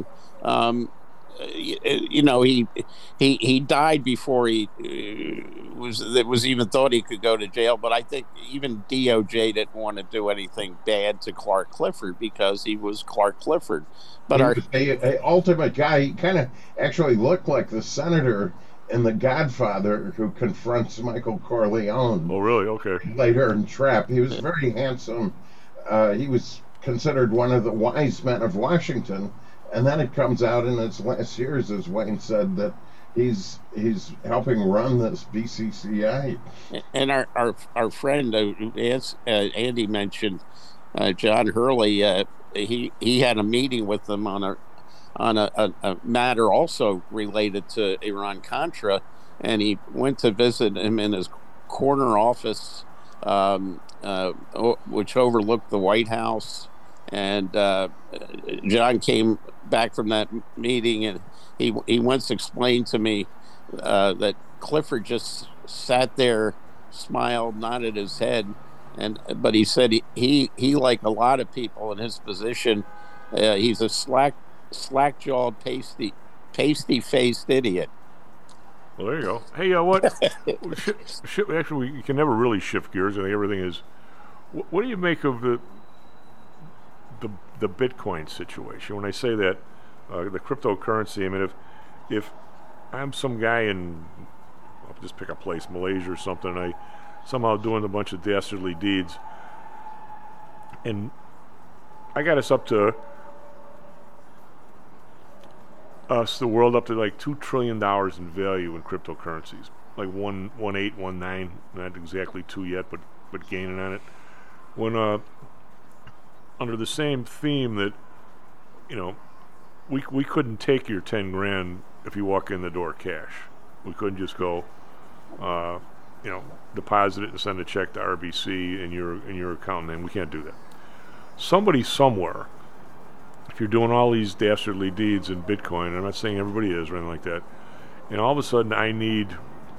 he died before he was even thought he could go to jail. But I think even DOJ didn't want to do anything bad to Clark Clifford because he was Clark Clifford. But he was a ultimate guy. He kind of actually looked like the senator in The Godfather who confronts Michael Corleone. Oh, really? Okay. Later in Trap. He was very handsome. He was considered one of the wise men of Washington. And then it comes out in his last years, as Wayne said, that he's helping run this BCCI. And our friend Andy mentioned John Hurley. He had a meeting with them on a matter also related to Iran-Contra, and he went to visit him in his corner office, which overlooked the White House. And John came back from that meeting, and he once explained to me that Clifford just sat there, smiled, nodded his head, but he said he like a lot of people in his position, he's a slack-jawed, pasty-faced idiot. Well, there you go. Hey, what? Actually, you can never really shift gears. I think everything is. What do you make of the Bitcoin situation? When I say that, the cryptocurrency, I mean, if I'm some guy in, I'll just pick a place, Malaysia or something, and I somehow doing a bunch of dastardly deeds, and I got us the world up to like $2 trillion in value in cryptocurrencies, like 1.8, 1.9, not exactly 2 yet, but gaining on it. When under the same theme that, we couldn't take your 10 grand if you walk in the door cash. We couldn't just go, deposit it and send a check to RBC in your account name. We can't do that. Somebody somewhere, if you're doing all these dastardly deeds in Bitcoin, I'm not saying everybody is or anything like that, and all of a sudden I need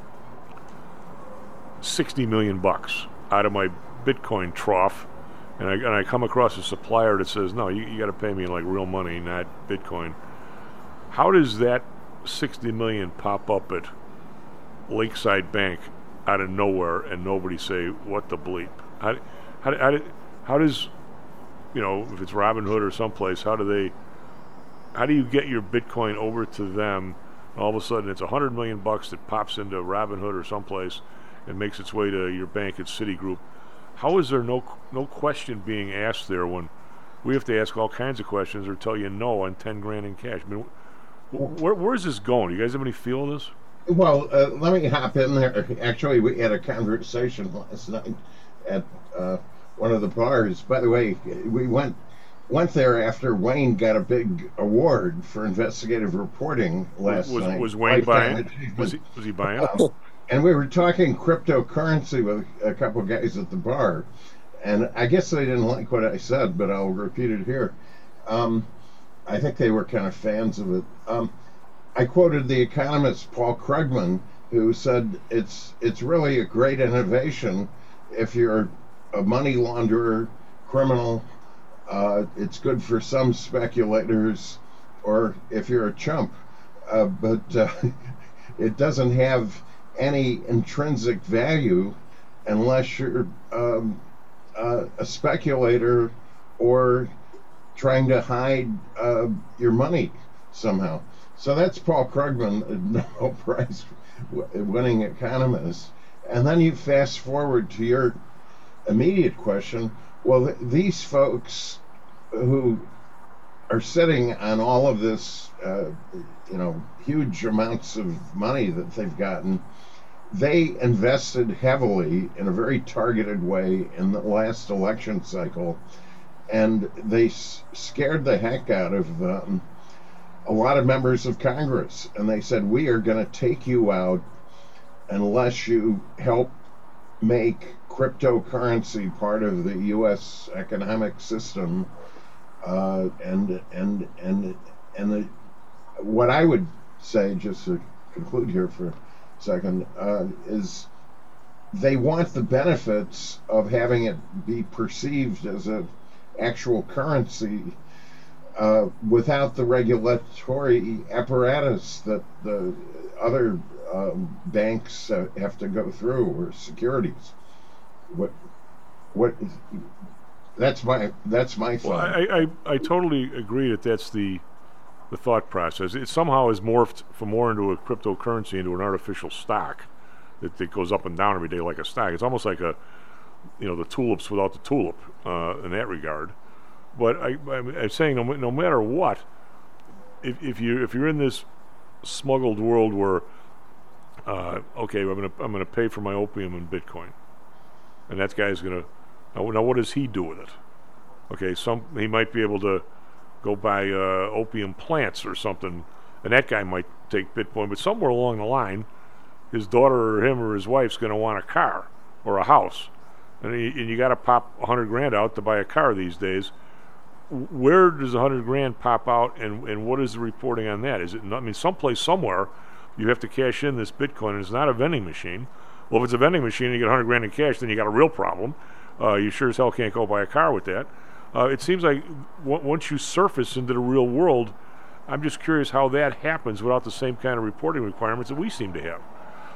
$60 million out of my Bitcoin trough, and I come across a supplier that says, no, you got to pay me like real money, not Bitcoin. How does that $60 million pop up at Lakeside Bank out of nowhere and nobody say, what the bleep? How does, if it's Robinhood or someplace, how do you get your Bitcoin over to them, and all of a sudden it's $100 million that pops into Robinhood or someplace and makes its way to your bank at Citigroup? How is there no question being asked there when we have to ask all kinds of questions or tell you no on 10 grand in cash? I mean, where is this going? Do you guys have any feel of this? Well, let me hop in there. Actually, we had a conversation last night at one of the bars. By the way, we went there after Wayne got a big award for investigative reporting last night. Was Wayne buying? Was he buying? And we were talking cryptocurrency with a couple of guys at the bar, and I guess they didn't like what I said, but I'll repeat it here. I think they were kind of fans of it. I quoted the economist Paul Krugman, who said it's really a great innovation if you're a money launderer, criminal. It's good for some speculators, or if you're a chump. But it doesn't have any intrinsic value unless you're a speculator or trying to hide your money somehow. So that's Paul Krugman, a Nobel Prize winning economist. And then you fast forward to your immediate question. Well, these folks who are sitting on all of this, huge amounts of money that they've gotten, they invested heavily in a very targeted way in the last election cycle, and they scared the heck out of a lot of members of Congress. And they said, we are going to take you out unless you help make cryptocurrency part of the U.S. economic system. What I would say, just to conclude here for a second, is they want the benefits of having it be perceived as an actual currency without the regulatory apparatus that the other banks have to go through, or securities. That's my thought. Well, I totally agree that that's the thought process. It somehow has morphed from more into a cryptocurrency into an artificial stock that goes up and down every day like a stock. It's almost like the tulips without the tulip in that regard. But I'm saying no matter what, if you're in this smuggled world where okay, I'm gonna pay for my opium in Bitcoin, and that guy's gonna now what does he do with it? Okay, he might be able to go buy opium plants or something, and that guy might take Bitcoin, but somewhere along the line, his daughter or him or his wife's going to want a car or a house, and you got to pop $100,000 out to buy a car these days. Where does $100,000 pop out, and what is the reporting on that? Is it? I mean, someplace somewhere, you have to cash in this Bitcoin, and it's not a vending machine. Well, if it's a vending machine and you get $100,000 in cash, then you got a real problem. You sure as hell can't go buy a car with that. It seems like once you surface into the real world, I'm just curious how that happens without the same kind of reporting requirements that we seem to have.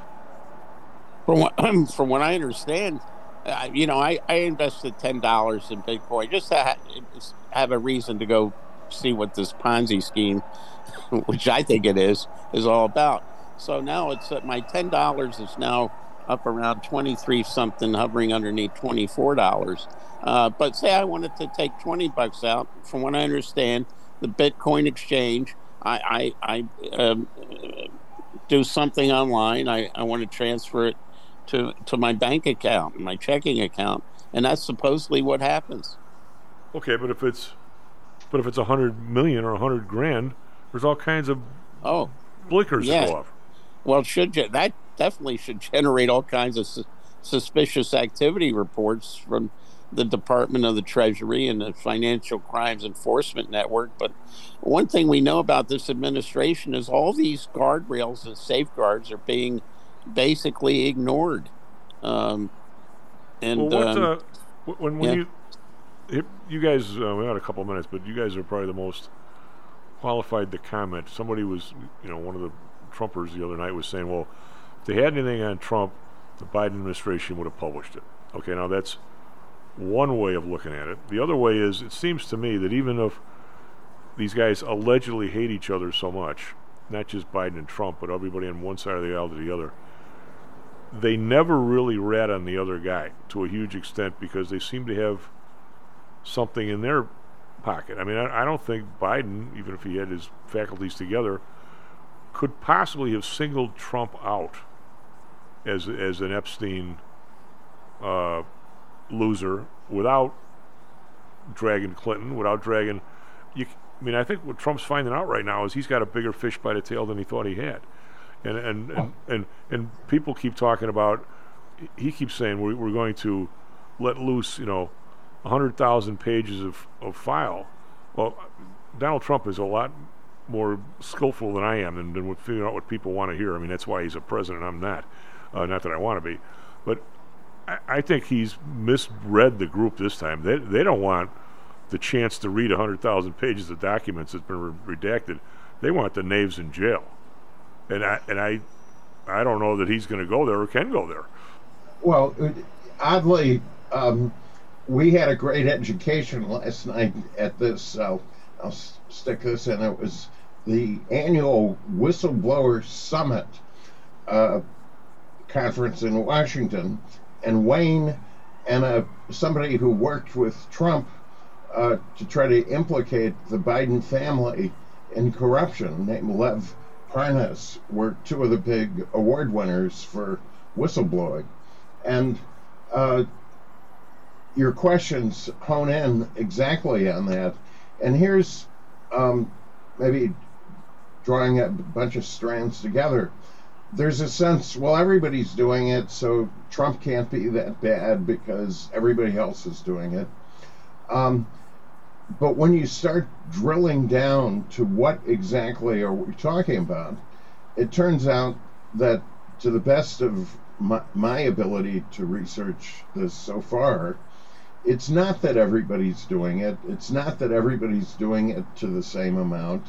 From what I understand, I invested $10 in Bitcoin just to have a reason to go see what this Ponzi scheme, which I think it is all about. So now it's my $10 is now up around 23 something, hovering underneath $24. But say I wanted to take $20 out. From what I understand, the Bitcoin exchange, I do something online. I want to transfer it to my bank account, my checking account, and that's supposedly what happens. Okay, but if it's $100 million or $100,000, there's all kinds of blinkers that go off. Well, that definitely should generate all kinds of suspicious activity reports from the Department of the Treasury and the Financial Crimes Enforcement Network. But one thing we know about this administration is all these guardrails and safeguards are being basically ignored. When you guys, we had a couple of minutes, but you guys are probably the most qualified to comment. Somebody was, one of the Trumpers the other night was saying, well, if they had anything on Trump, the Biden administration would have published it. Okay, now that's one way of looking at it. The other way is, it seems to me that even if these guys allegedly hate each other so much, not just Biden and Trump, but everybody on one side of the aisle to the other, they never really rat on the other guy to a huge extent because they seem to have something in their pocket. I mean, I don't think Biden, even if he had his faculties together, could possibly have singled Trump out as an Epstein loser without dragging Clinton, without dragging... I think what Trump's finding out right now is he's got a bigger fish by the tail than he thought he had. And people keep talking about. He keeps saying we're going to let loose, 100,000 pages of file. Well, Donald Trump is a lot more skillful than I am and with figuring out what people want to hear. I mean, that's why he's a president. I'm not. Not that I want to be. But I think he's misread the group this time. They don't want the chance to read 100,000 pages of documents that's been redacted. They want the knaves in jail. And I don't know that he's going to go there or can go there. Well, oddly, we had a great education last night at this. I'll stick this in. It was the annual Whistleblower Summit conference in Washington, and Wayne and somebody who worked with Trump to try to implicate the Biden family in corruption, named Lev Parnas, were two of the big award winners for whistleblowing. And your questions hone in exactly on that. And here's maybe drawing a bunch of strands together. There's a sense, well, everybody's doing it, so Trump can't be that bad because everybody else is doing it. But when you start drilling down to what exactly are we talking about, it turns out that, to the best of my ability to research this so far, it's not that everybody's doing it. It's not that everybody's doing it to the same amount.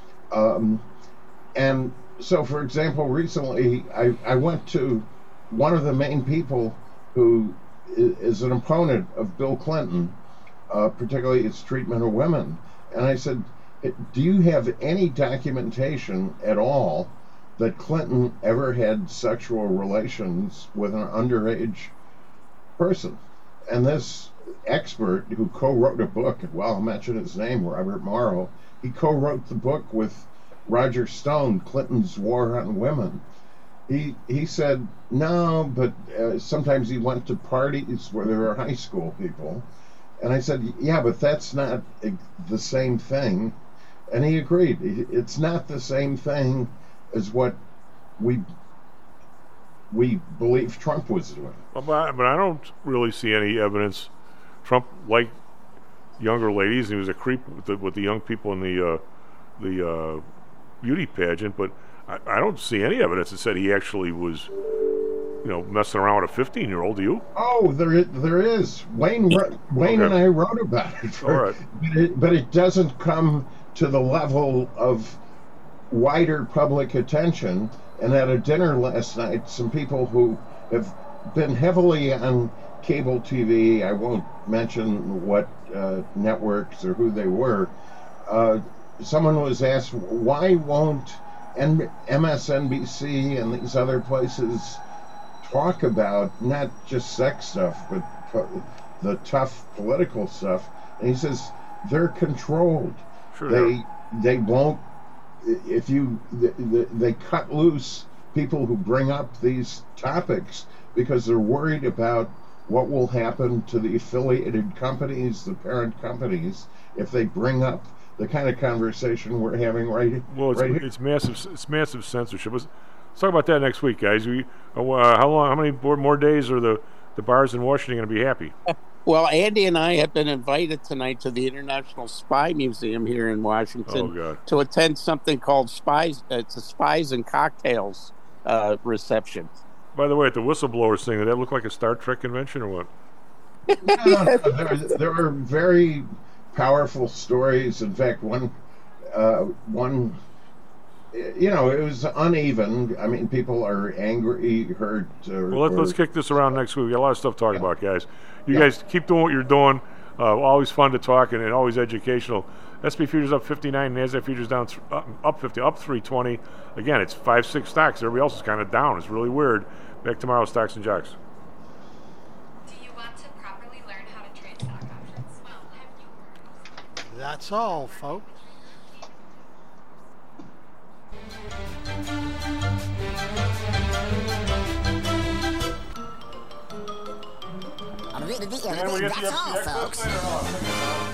And so, for example, recently I went to one of the main people who is an opponent of Bill Clinton, particularly his treatment of women. And I said, do you have any documentation at all that Clinton ever had sexual relations with an underage person? And this expert who co-wrote a book, well, I'll mention his name, Robert Morrow, he co-wrote the book with Roger Stone, Clinton's War on Women. He said, no, but sometimes he went to parties where there were high school people. And I said, yeah, but that's not the same thing. And he agreed. It's not the same thing as what we believe Trump was doing. But I don't really see any evidence. Trump liked younger ladies. He was a creep with the young people in the beauty pageant. But I don't see any evidence that said he actually was, messing around with a 15-year-old. Do you? Oh, there is. Wayne and I wrote about it. All right. But it doesn't come to the level of wider public attention. And at a dinner last night, some people who have been heavily on cable TV, I won't mention what networks or who they were, someone was asked, why won't MSNBC and these other places talk about not just sex stuff, but the tough political stuff? And he says, they're controlled. Sure. They won't. If they cut loose people who bring up these topics because they're worried about what will happen to the affiliated companies, the parent companies, if they bring up the kind of conversation we're having right here. It's massive. It's massive censorship. Let's talk about that next week, guys. How many more days are the bars in Washington going to be happy? Well, Andy and I have been invited tonight to the International Spy Museum here in Washington to attend something called Spies. It's a Spies and Cocktails reception. By the way, at the whistleblowers thing, did that look like a Star Trek convention or what? No. There are very powerful stories. In fact, one, it was uneven. I mean, people are angry, hurt. Let's kick this around next week. We got a lot of stuff to talk about, guys. You guys keep doing what you're doing. Always fun to talk and always educational. SP futures up 59, NASDAQ futures down up 50, up 320. Again, it's 5-6 stocks. Everybody else is kind of down. It's really weird. Back tomorrow, Stocks and Jocks. Do you want to properly learn how to trade stock options? Well, have you? That's all, folks. And we get the FCX later on.